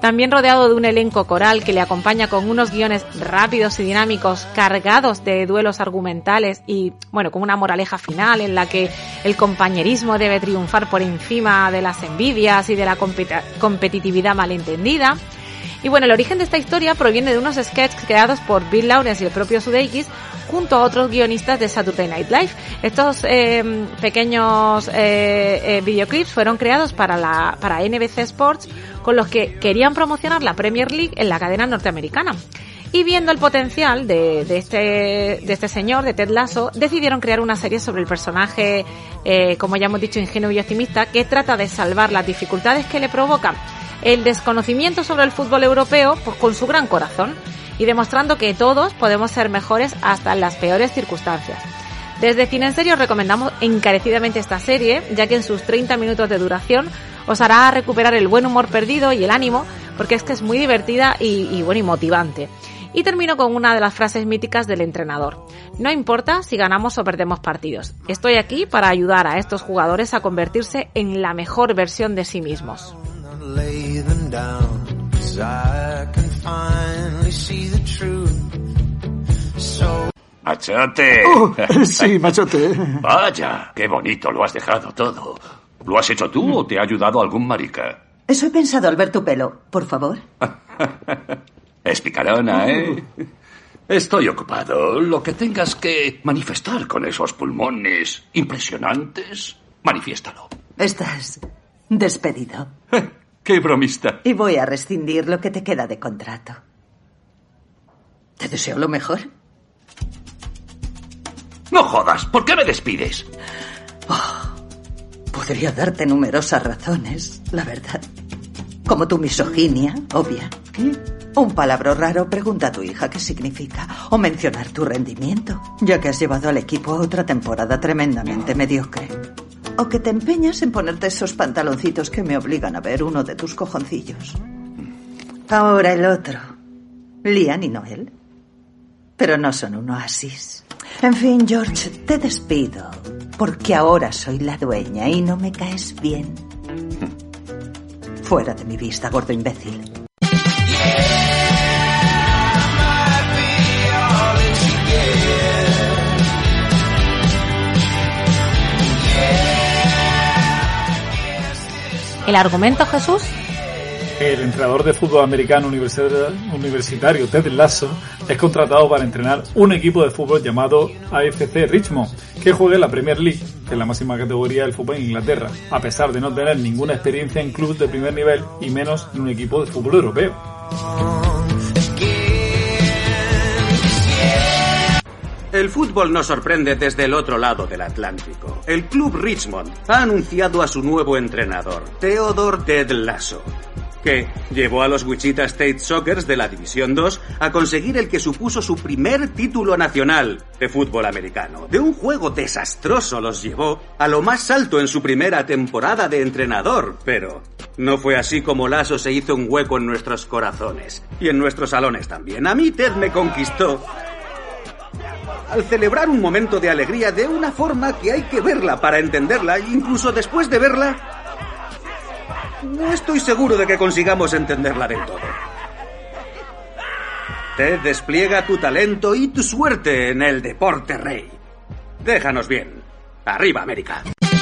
también rodeado de un elenco coral que le acompaña con unos guiones rápidos y dinámicos, cargados de duelos argumentales y, bueno, con una moraleja final en la que el compañerismo debe triunfar por encima de las envidias y de la competitividad malentendida. Y bueno, el origen de esta historia proviene de unos sketches creados por Bill Lawrence y el propio Sudeikis junto a otros guionistas de Saturday Night Live. Estos pequeños videoclips fueron creados para NBC Sports, con los que querían promocionar la Premier League en la cadena norteamericana. Y viendo el potencial de este señor, de Ted Lasso, decidieron crear una serie sobre el personaje, como ya hemos dicho, ingenuo y optimista, que trata de salvar las dificultades que le provoca el desconocimiento sobre el fútbol europeo, pues, con su gran corazón, y demostrando que todos podemos ser mejores hasta en las peores circunstancias. Desde Cine en Serio recomendamos encarecidamente esta serie, ya que en sus 30 minutos de duración os hará recuperar el buen humor perdido y el ánimo, porque es que es muy divertida y motivante. Y termino con una de las frases míticas del entrenador: no importa si ganamos o perdemos partidos, estoy aquí para ayudar a estos jugadores a convertirse en la mejor versión de sí mismos. ¡Machote! Sí, Machote. Vaya, qué bonito lo has dejado todo. ¿Lo has hecho tú o te ha ayudado algún marica? Eso he pensado al ver tu pelo. Por favor. Es picarona, ¿eh? Estoy ocupado. Lo que tengas que manifestar con esos pulmones impresionantes, manifiéstalo. Estás despedido. ¡Qué bromista! Y voy a rescindir lo que te queda de contrato. Te deseo lo mejor. No jodas, ¿por qué me despides? Podría darte numerosas razones, la verdad. Como tu misoginia, obvia. Un palabra raro, pregunta a tu hija qué significa. O mencionar tu rendimiento, ya que has llevado al equipo a otra temporada tremendamente mediocre. O que te empeñas en ponerte esos pantaloncitos que me obligan a ver uno de tus cojoncillos. Ahora el otro. Liam y Noel. Pero no son un oasis. En fin, George, te despido. Porque ahora soy la dueña y no me caes bien. Fuera de mi vista, gordo imbécil. ¿El argumento, Jesús? El entrenador de fútbol americano universitario Ted Lasso es contratado para entrenar un equipo de fútbol llamado AFC Richmond, que juega en la Premier League, que es la máxima categoría del fútbol en Inglaterra, a pesar de no tener ninguna experiencia en clubes de primer nivel y menos en un equipo de fútbol europeo. El fútbol nos sorprende desde el otro lado del Atlántico. El club Richmond ha anunciado a su nuevo entrenador, Theodore Ted Lasso, que llevó a los Wichita State Sockers de la División 2 a conseguir el que supuso su primer título nacional de fútbol americano. De un juego desastroso los llevó a lo más alto en su primera temporada de entrenador, pero no fue así como Lasso se hizo un hueco en nuestros corazones y en nuestros salones también. A mí Ted me conquistó al celebrar un momento de alegría de una forma que hay que verla para entenderla, incluso después de verla. No estoy seguro de que consigamos entenderla del todo. Ted, despliega tu talento y tu suerte en el deporte rey. Déjanos bien. ¡Arriba, América!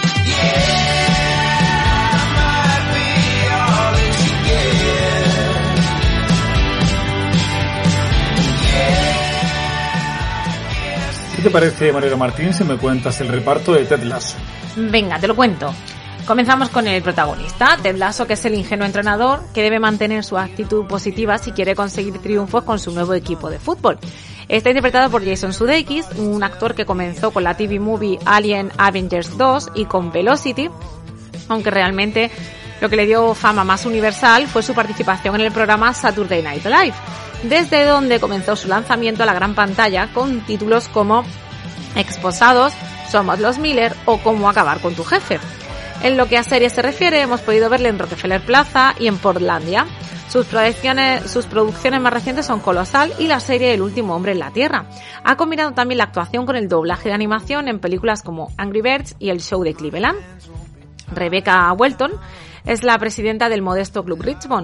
¿Qué te parece, Mariano Martín, si me cuentas el reparto de Ted Lasso? Venga, te lo cuento. Comenzamos con el protagonista, Ted Lasso, que es el ingenuo entrenador que debe mantener su actitud positiva si quiere conseguir triunfos con su nuevo equipo de fútbol. Está interpretado por Jason Sudeikis, un actor que comenzó con la TV movie Alien Avengers 2 y con Velocity, aunque realmente lo que le dio fama más universal fue su participación en el programa Saturday Night Live, desde donde comenzó su lanzamiento a la gran pantalla con títulos como Exposados, Somos los Miller o Cómo acabar con tu jefe. En lo que a series se refiere, hemos podido verle en Rockefeller Plaza y en Portlandia. Sus producciones más recientes son Colosal y la serie El último hombre en la Tierra. Ha combinado también la actuación con el doblaje de animación en películas como Angry Birds y El Show de Cleveland. Rebecca Welton es la presidenta del modesto Club Richmond,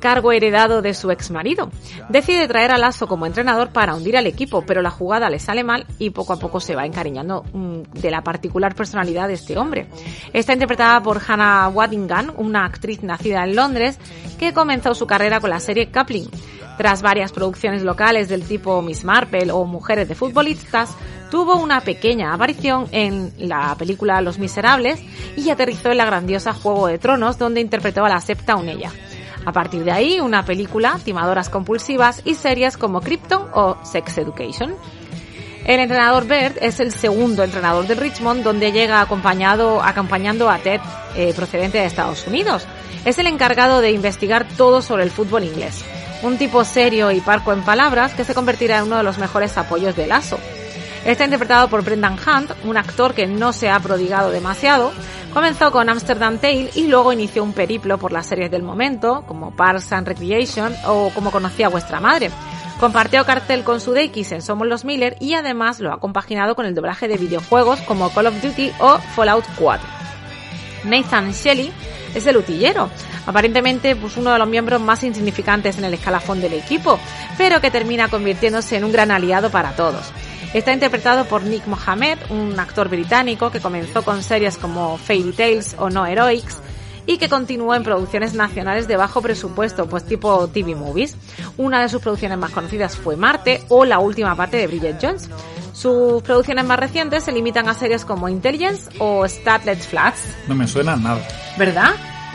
cargo heredado de su exmarido. Decide traer a Lasso como entrenador para hundir al equipo, pero la jugada le sale mal y poco a poco se va encariñando de la particular personalidad de este hombre. Está interpretada por Hannah Waddingham, una actriz nacida en Londres que comenzó su carrera con la serie Coupling. Tras varias producciones locales del tipo Miss Marple o Mujeres de futbolistas, tuvo una pequeña aparición en la película Los Miserables y aterrizó en la grandiosa Juego de Tronos, donde interpretó a la septa Unella. A partir de ahí, una película, Timadoras compulsivas y series como Krypton o Sex Education. El entrenador Bird es el segundo entrenador de Richmond, donde llega acompañando a Ted, procedente de Estados Unidos. Es el encargado de investigar todo sobre el fútbol inglés. Un tipo serio y parco en palabras que se convertirá en uno de los mejores apoyos de Lasso. Está interpretado por Brendan Hunt, un actor que no se ha prodigado demasiado. Comenzó con Amsterdam Tale y luego inició un periplo por las series del momento, como Parks and Recreation o Como conocí a vuestra madre. Compartió cartel con Sudeikis en Somos los Miller y además lo ha compaginado con el doblaje de videojuegos como Call of Duty o Fallout 4. Nathan Shelley es el utillero, aparentemente pues uno de los miembros más insignificantes en el escalafón del equipo, pero que termina convirtiéndose en un gran aliado para todos. Está interpretado por Nick Mohammed, un actor británico que comenzó con series como Fairy Tales o No Heroics y que continuó en producciones nacionales de bajo presupuesto, pues tipo TV Movies. Una de sus producciones más conocidas fue Marte o la última parte de Bridget Jones. Sus producciones más recientes se limitan a series como Intelligence o Starlet Flats. No me suena nada. ¿Verdad?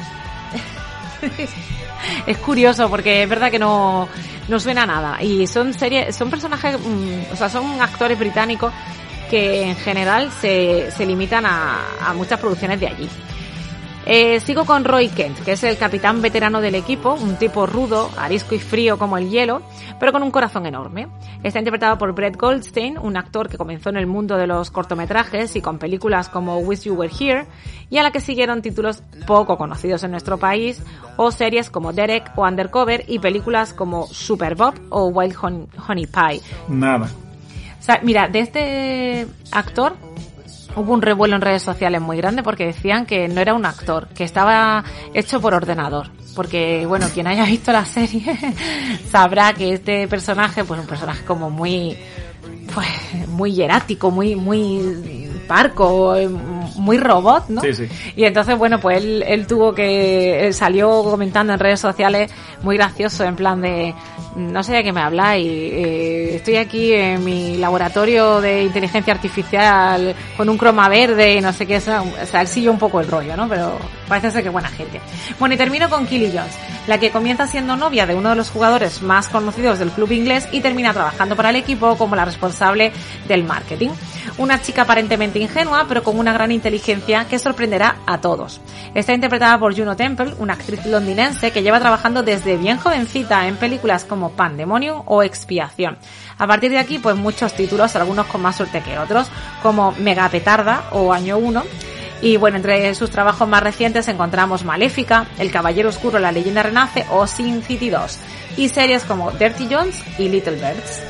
Es curioso porque es verdad que no suena nada. Y son personajes, son actores británicos que en general se limitan a muchas producciones de allí. Sigo con Roy Kent, que es el capitán veterano del equipo, un tipo rudo, arisco y frío como el hielo, pero con un corazón enorme. Está interpretado por Brett Goldstein, un actor que comenzó en el mundo de los cortometrajes y con películas como Wish You Were Here, y a la que siguieron títulos poco conocidos en nuestro país, o series como Derek o Undercover, y películas como Super Bob o Wild Honey Pie. Nada. O sea, mira, de este actor hubo un revuelo en redes sociales muy grande porque decían que no era un actor, que estaba hecho por ordenador. Porque, bueno, quien haya visto la serie sabrá que este personaje, pues un personaje como muy hierático, muy parco, muy robot, ¿no? Sí, sí. Y entonces, bueno, pues él salió comentando en redes sociales muy gracioso, en plan de, no sé de qué me habláis, estoy aquí en mi laboratorio de inteligencia artificial con un croma verde y no sé qué, o sea, él siguió un poco el rollo, ¿no? Pero parece ser que buena gente. Bueno, y termino con Kelly Jones, la que comienza siendo novia de uno de los jugadores más conocidos del club inglés y termina trabajando para el equipo como la responsable del marketing. Una chica aparentemente ingenua, pero con una gran inteligencia que sorprenderá a todos. Está interpretada por Juno Temple, una actriz londinense que lleva trabajando desde bien jovencita en películas como Pandemonium o Expiación. A partir de aquí, pues muchos títulos, algunos con más suerte que otros, como Mega Petarda o Año 1. Y bueno, entre sus trabajos más recientes encontramos Maléfica, El Caballero Oscuro, La Leyenda Renace o Sin City 2. Y series como Dirty Jones y Little Birds.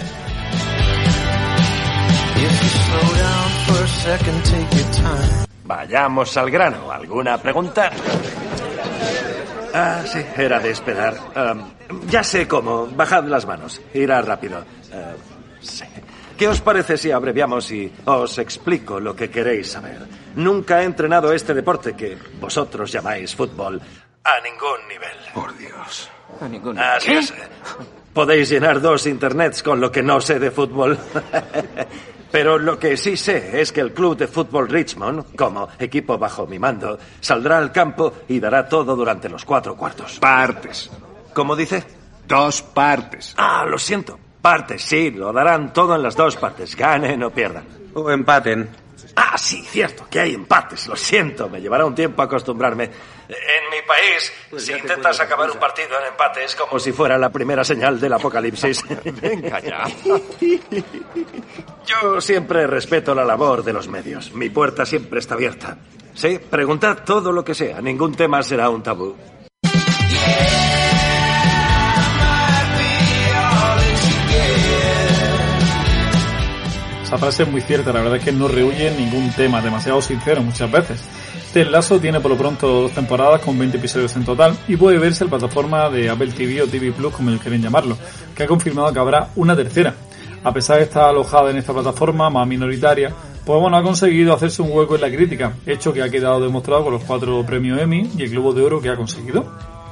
Vayamos al grano. ¿Alguna pregunta? Ah, sí, era de esperar. Ya sé cómo. Bajad las manos. Irá rápido. Sí. ¿Qué os parece si abreviamos y os explico lo que queréis saber? Nunca he entrenado este deporte que vosotros llamáis fútbol a ningún nivel. Por Dios. A ningún nivel. Así es. Podéis llenar 2 internets con lo que no sé de fútbol. Pero lo que sí sé es que el Club de Fútbol Richmond, como equipo bajo mi mando, saldrá al campo y dará todo durante los 4 cuartos. Partes. ¿Cómo dice? 2 partes. Ah, lo siento. Partes, sí, lo darán todo en las 2 partes, ganen o pierdan. O empaten. Ah, sí, cierto, que hay empates, lo siento, me llevará un tiempo acostumbrarme. En mi país, pues si intentas acabar un partido en empate es como si fuera la primera señal del apocalipsis. Venga ya. Yo siempre respeto la labor de los medios, mi puerta siempre está abierta. Sí, preguntad todo lo que sea, ningún tema será un tabú. Esa frase es muy cierta, la verdad es que no rehuye ningún tema, demasiado sincero muchas veces. Ted Lasso tiene por lo pronto 2 temporadas con 20 episodios en total y puede verse en la plataforma de Apple TV o TV Plus, como ellos quieren llamarlo, que ha confirmado que habrá una tercera. A pesar de estar alojada en esta plataforma más minoritaria, pues bueno, ha conseguido hacerse un hueco en la crítica, hecho que ha quedado demostrado con los 4 premios Emmy y el Globo de Oro que ha conseguido.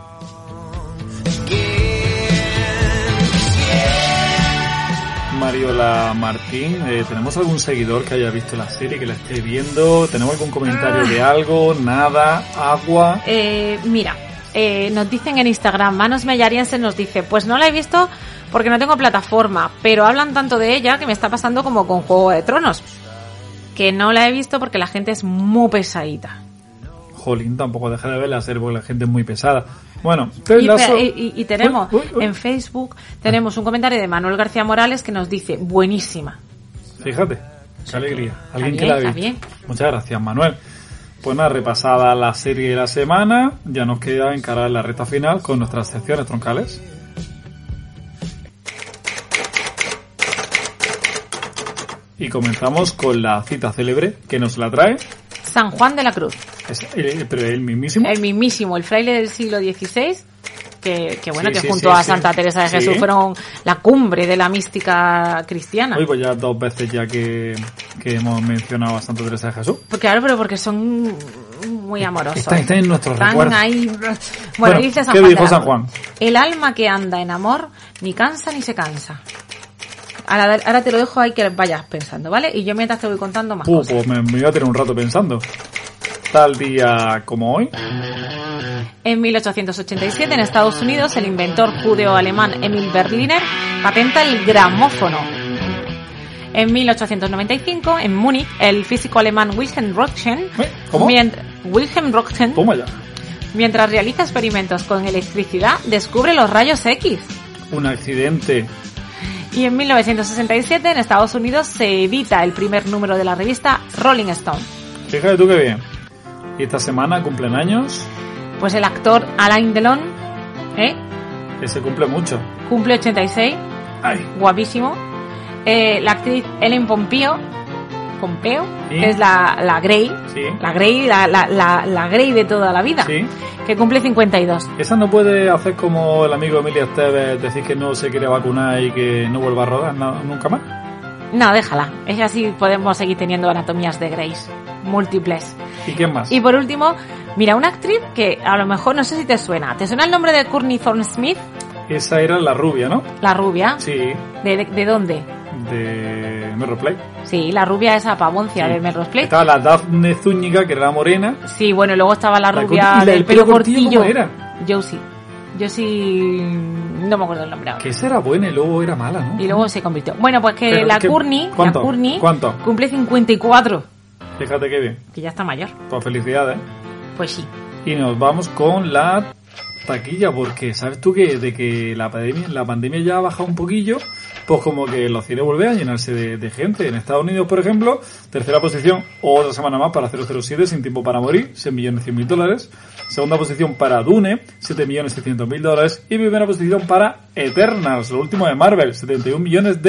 Mariola Martín, ¿tenemos algún seguidor que haya visto la serie, que la esté viendo? ¿Tenemos algún comentario de algo? ¿Nada? ¿Agua? Mira, nos dicen en Instagram, Manos Mellariense nos dice, pues no la he visto porque no tengo plataforma, pero hablan tanto de ella que me está pasando como con Juego de Tronos, que no la he visto porque la gente es muy pesadita. Jolín, tampoco deja de ver la serie porque la gente es muy pesada. Bueno, y tenemos en Facebook tenemos un comentario de Manuel García Morales que nos dice, buenísima. Fíjate, qué alegría. Alguien que la ha visto. Muchas gracias, Manuel. Pues nada, repasada la serie de la semana, ya nos queda encarar la recta final con nuestras secciones troncales. Y comenzamos con la cita célebre que nos la trae San Juan de la Cruz. ¿Pero el mismísimo? El mismísimo, el fraile del siglo XVI, que bueno, sí, que sí, junto a Santa Teresa de Jesús fueron la cumbre de la mística cristiana. Hoy pues ya 2 veces ya que hemos mencionado a Santa Teresa de Jesús. Claro, pero porque son muy amorosos. Están en nuestros recuerdos. Ahí. Bueno, dice San ¿qué Juan dijo San Juan? El alma que anda en amor ni cansa ni se cansa. Ahora te lo dejo ahí que vayas pensando, ¿vale? Y yo mientras te voy contando más cosas. Pues me voy a tener un rato pensando. Tal día como hoy. En 1887, en Estados Unidos, el inventor judeo-alemán Emil Berliner patenta el gramófono. En 1895, en Múnich, el físico alemán Wilhelm Röntgen, mientras realiza experimentos con electricidad, descubre los rayos X. Un accidente. Y en 1967, en Estados Unidos, se edita el primer número de la revista Rolling Stone. Fíjate tú qué bien. ¿Y esta semana cumplen años? Pues el actor Alain Delon, que se cumple mucho. Cumple 86. Ay. Guapísimo. La actriz Ellen Pompeo, ¿sí? que es la Grey, sí. la Grey, la Grey de toda la vida, sí. Que cumple 52. ¿Esa no puede hacer como el amigo Emilia Estevez, decir que no se quiere vacunar y que no vuelva a rodar nunca más? No, déjala. Es así, podemos seguir teniendo anatomías de Greys múltiples. ¿Y quién más? Y por último, mira, una actriz que a lo mejor no sé si te suena. ¿Te suena el nombre de Courtney Thorne-Smith? Esa era la rubia, ¿no? La rubia. Sí. ¿De dónde? De Melrose Place. Sí, la rubia esa pavoncia, sí. De Melrose Place. Estaba la Daphne Zúñiga, que era la morena. Sí, bueno, y luego estaba la rubia del pelo cortillo. ¿Cómo era? Yo sí no me acuerdo el nombre ahora. Que esa era buena y luego era mala, ¿no? Y luego se convirtió. Bueno, pues que la Courtney ¿Cuánto? Cumple 54. Fíjate qué bien. Que ya está mayor. Pues felicidades. Pues sí. Y nos vamos con la taquilla, porque sabes tú que de que la pandemia ya ha bajado un poquillo, pues como que los cines vuelven a llenarse de gente. En Estados Unidos, por ejemplo, tercera posición, otra semana más para 007, Sin tiempo para morir, $6.100.000. Segunda posición para Dune, $7.600.000. Y primera posición para Eternals, lo último de Marvel, $71 millones.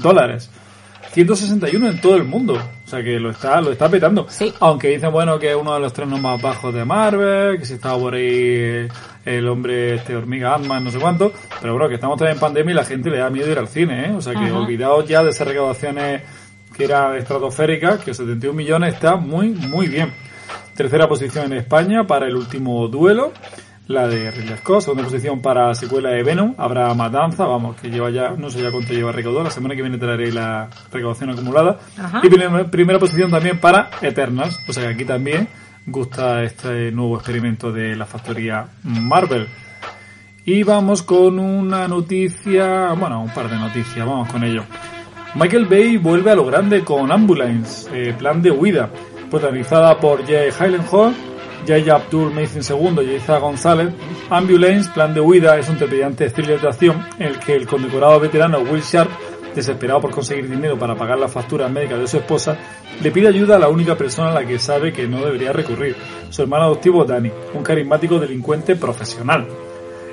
161 en todo el mundo. O sea que lo está petando. Sí. Aunque dicen, bueno, que es uno de los estrenos más bajos de Marvel, que si estaba por ahí el hombre hormiga Ant-Man, no sé cuánto. Pero bueno, que estamos todavía en pandemia y la gente le da miedo ir al cine, ¿eh? O sea que olvidaos ya de esas recaudaciones que eran estratosféricas, que 71 millones está muy, muy bien. Tercera posición en España para El último duelo, la de Ridley Scott. Segunda posición para la secuela de Venom, Habrá matanza, vamos, que lleva ya, no sé ya cuánto lleva recaudado, la semana que viene traeré la recaudación acumulada. Ajá. Y primera posición también para Eternals, o sea que aquí también gusta este nuevo experimento de la factoría Marvel. Y vamos con una noticia, bueno, un par de noticias, vamos con ello. Michael Bay vuelve a lo grande con Ambulance, plan de huida, protagonizada por Jay Gyllenhaal, Yahya Abdul-Mateen II y Eiza González. Ambulance, plan de huida, es un trepidante thriller de acción en el que el condecorado veterano Will Sharp, desesperado por conseguir dinero para pagar las facturas médicas de su esposa, le pide ayuda a la única persona a la que sabe que no debería recurrir, su hermano adoptivo Danny, un carismático delincuente profesional.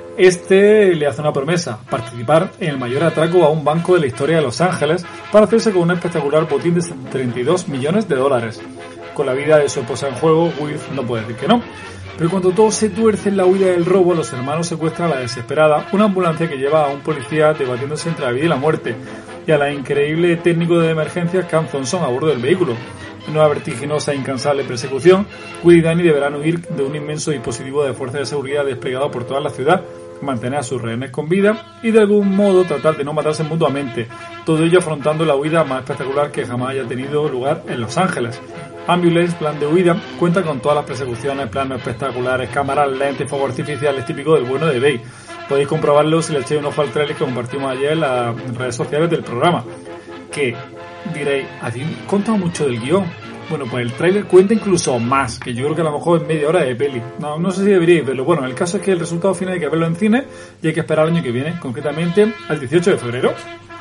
Este le hace una promesa, participar en el mayor atraco a un banco de la historia de Los Ángeles para hacerse con un espectacular botín de $32 millones. Con la vida de su esposa en juego, Will no puede decir que no. Pero cuando todo se tuerce en la huida del robo, los hermanos secuestran a la desesperada una ambulancia que lleva a un policía debatiéndose entre la vida y la muerte, y a la increíble técnico de emergencias Cam Thompson a bordo del vehículo. En una vertiginosa e incansable persecución, Will y Danny deberán huir de un inmenso dispositivo de fuerza de seguridad desplegado por toda la ciudad, mantener a sus rehenes con vida y de algún modo tratar de no matarse mutuamente, todo ello afrontando la huida más espectacular que jamás haya tenido lugar en Los Ángeles. Ambulance, plan de huida, cuenta con todas las persecuciones, planos espectaculares, cámaras, lentes, fuegos artificiales típicos del bueno de Bay. Podéis comprobarlo si le echáis un ojo al trailer que compartimos ayer en las redes sociales del programa. Que diréis, ¿habéis contado mucho del guión? Bueno, pues el tráiler cuenta incluso más, que yo creo que a lo mejor es media hora de peli. No sé si deberíais verlo. Bueno, el caso es que el resultado final hay que verlo en cine y hay que esperar el año que viene, concretamente al 18 de febrero.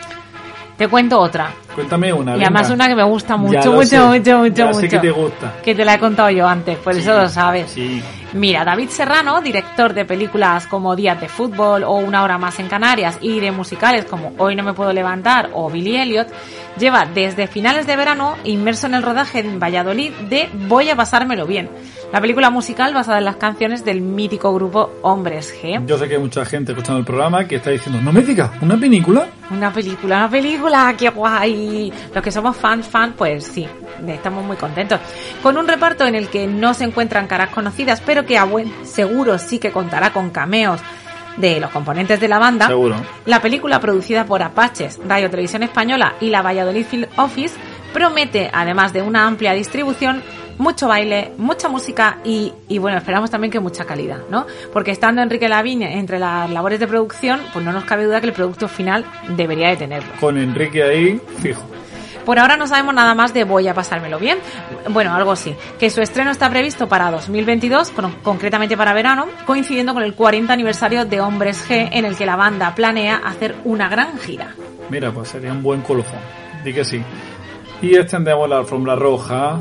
Te cuento otra. Cuéntame una. Y además una que me gusta mucho, mucho. Ya sé que te gusta. Que te la he contado yo antes, por eso lo sabes. Sí. Mira, David Serrano, director de películas como Días de Fútbol o Una Hora Más en Canarias y de musicales como Hoy no me puedo levantar o Billy Elliot, lleva desde finales de verano inmerso en el rodaje en Valladolid de Voy a pasármelo bien, la película musical basada en las canciones del mítico grupo Hombres G. Yo sé que hay mucha gente escuchando el programa que está diciendo, no me digas, ¿una película? Una película, qué guay. Los que somos fans, pues sí, estamos muy contentos. Con un reparto en el que no se encuentran caras conocidas, pero que a buen seguro sí que contará con cameos de los componentes de la banda. Seguro. La película, producida por Apaches, Radio Televisión Española y la Valladolid Film Office, promete, además de una amplia distribución, mucho baile, mucha música y bueno, esperamos también que mucha calidad, ¿no? Porque estando Enrique Lavigne entre las labores de producción, pues no nos cabe duda que el producto final debería de tenerlo. Con Enrique ahí, fijo. Por ahora no sabemos nada más de Voy a pasármelo bien. Bueno, algo sí. Que su estreno está previsto para 2022, concretamente para verano, coincidiendo con el 40 aniversario de Hombres G, en el que la banda planea hacer una gran gira. Mira, pues sería un buen colofón. Di que sí. Y extendemos la alfombra roja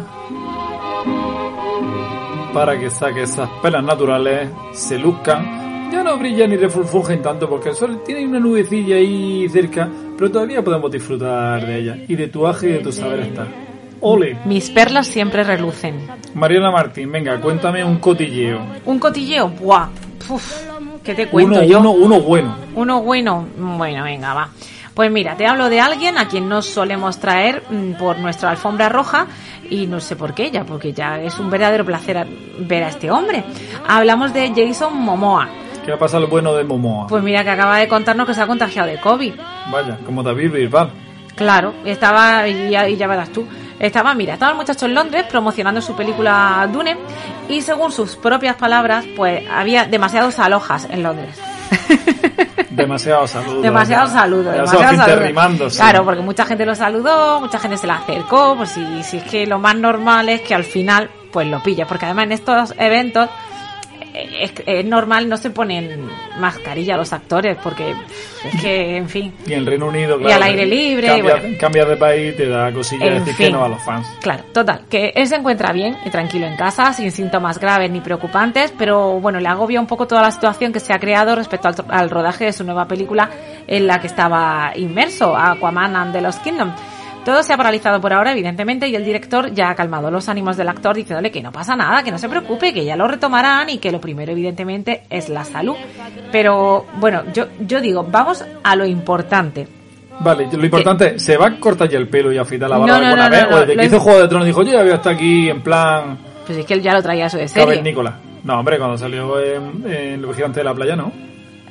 para que saque esas pelas naturales, se luzcan. Ya no brillan ni refulgen tanto porque el sol tiene una nubecilla ahí cerca, pero todavía podemos disfrutar de ella y de tu aje y de tu saber estar. ¡Ole! Mis perlas siempre relucen. Mariana Martín, venga, cuéntame un cotilleo. ¿Un cotilleo? ¡Buah! Uf, ¿qué te cuento yo? Uno bueno. ¿Uno bueno? Bueno, venga, va. Pues mira, te hablo de alguien a quien no solemos traer por nuestra alfombra roja y no sé por qué, porque ya es un verdadero placer ver a este hombre. Hablamos de Jason Momoa. ¿Qué ha pasado el bueno de Momoa? Pues mira, que acaba de contarnos que se ha contagiado de COVID. Vaya, como David Bisbal. Claro, estaba, y ya verás tú, estaba el muchacho en Londres promocionando su película Dune y según sus propias palabras, pues había demasiados alojas en Londres. Demasiado saludo. Demasiado saludo. Rimándose. Claro, porque mucha gente lo saludó, mucha gente se la acercó, pues si es que lo más normal es que al final pues lo pilla, porque además en estos eventos es normal, no se ponen mascarilla los actores, porque es que, en fin. Y en Reino Unido, claro. Y al aire libre. Cambia de país, te da cosilla decir que no a los fans. Claro, total, que él se encuentra bien y tranquilo en casa, sin síntomas graves ni preocupantes, pero bueno, le agobia un poco toda la situación que se ha creado respecto al rodaje de su nueva película en la que estaba inmerso, Aquaman and the Lost Kingdom. Todo se ha paralizado por ahora, evidentemente, y el director ya ha calmado los ánimos del actor diciéndole que no pasa nada, que no se preocupe, que ya lo retomarán y que lo primero, evidentemente, es la salud. Pero, bueno, yo digo, vamos a lo importante. Vale, lo importante, ¿se va a cortar ya el pelo y afeitar la barba alguna vez? ¿O desde que hizo Juego de Tronos dijo, yo ya voy hasta aquí en plan... Pues es que él ya lo traía eso de serie. Cavernícola. No, hombre, cuando salió en Los Gigantes de la Playa, ¿no?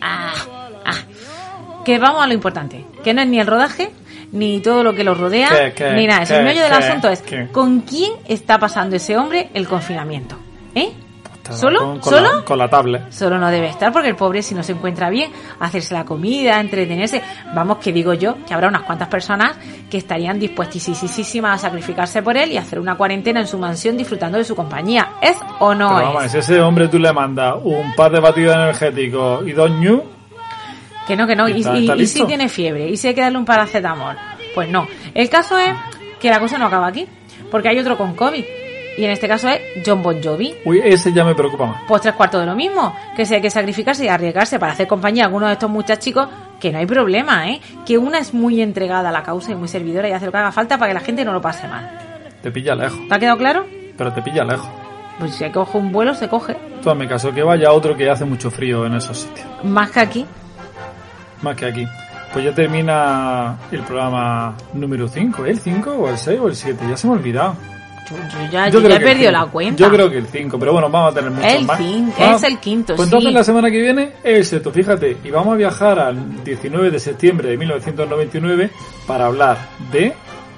Que vamos a lo importante, que no es ni el rodaje, ni todo lo que lo rodea, ni nada. El meollo del asunto es ¿con quién está pasando ese hombre el confinamiento? ¿Solo? Con la tablet. Solo no debe estar porque el pobre, si no se encuentra bien, hacerse la comida, entretenerse. Vamos, que digo yo que habrá unas cuantas personas que estarían dispuestísimas a sacrificarse por él y hacer una cuarentena en su mansión disfrutando de su compañía. ¿Es o no? Pero vamos, si ese hombre tú le mandas un par de batidos energéticos y 2 ñu... Que no, y si tiene fiebre, y si hay que darle un paracetamol, pues no. El caso es que la cosa no acaba aquí, porque hay otro con COVID. Y en este caso es Jon Bon Jovi. Uy, ese ya me preocupa más. Pues 3/4 de lo mismo, que si hay que sacrificarse y arriesgarse para hacer compañía a algunos de estos muchachicos, que no hay problema, que una es muy entregada a la causa y muy servidora y hace lo que haga falta para que la gente no lo pase mal. Te pilla lejos. ¿Te ha quedado claro? Pero te pilla lejos. Pues si hay que coger un vuelo, se coge. Tú hazme caso, que vaya otro que hace mucho frío en esos sitios. Más que aquí. Más que aquí. Pues ya termina el programa número 5. ¿El 5 o el 6 o el 7? Ya se me ha olvidado. Yo ya he perdido la cuenta. Yo creo que el 5, pero bueno, vamos a tener muchos más. Es el quinto, pues entonces la semana que viene es esto, fíjate. Y vamos a viajar al 19 de septiembre de 1999 para hablar de...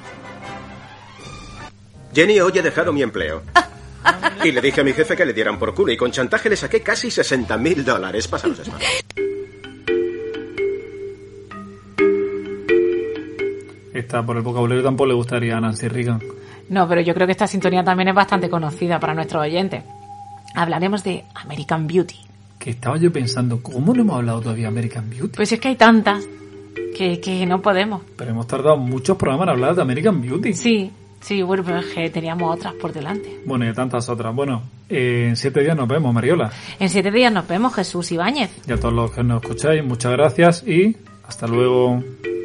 Jenny hoy he dejado mi empleo. Y le dije a mi jefe que le dieran por culo y con chantaje le saqué casi $60,000. Pásalos, hermano. Esta por el vocabulario tampoco le gustaría a Nancy Reagan. No, pero yo creo que esta sintonía también es bastante conocida para nuestros oyentes. Hablaremos de American Beauty. Que estaba yo pensando, ¿cómo no hemos hablado todavía de American Beauty? Pues es que hay tantas que no podemos. Pero hemos tardado muchos programas en hablar de American Beauty. Sí, bueno, pero es que teníamos otras por delante. Bueno, y tantas otras. Bueno, en 7 días nos vemos, Mariola. En 7 días nos vemos, Jesús Ibáñez. Y a todos los que nos escucháis, muchas gracias y hasta luego.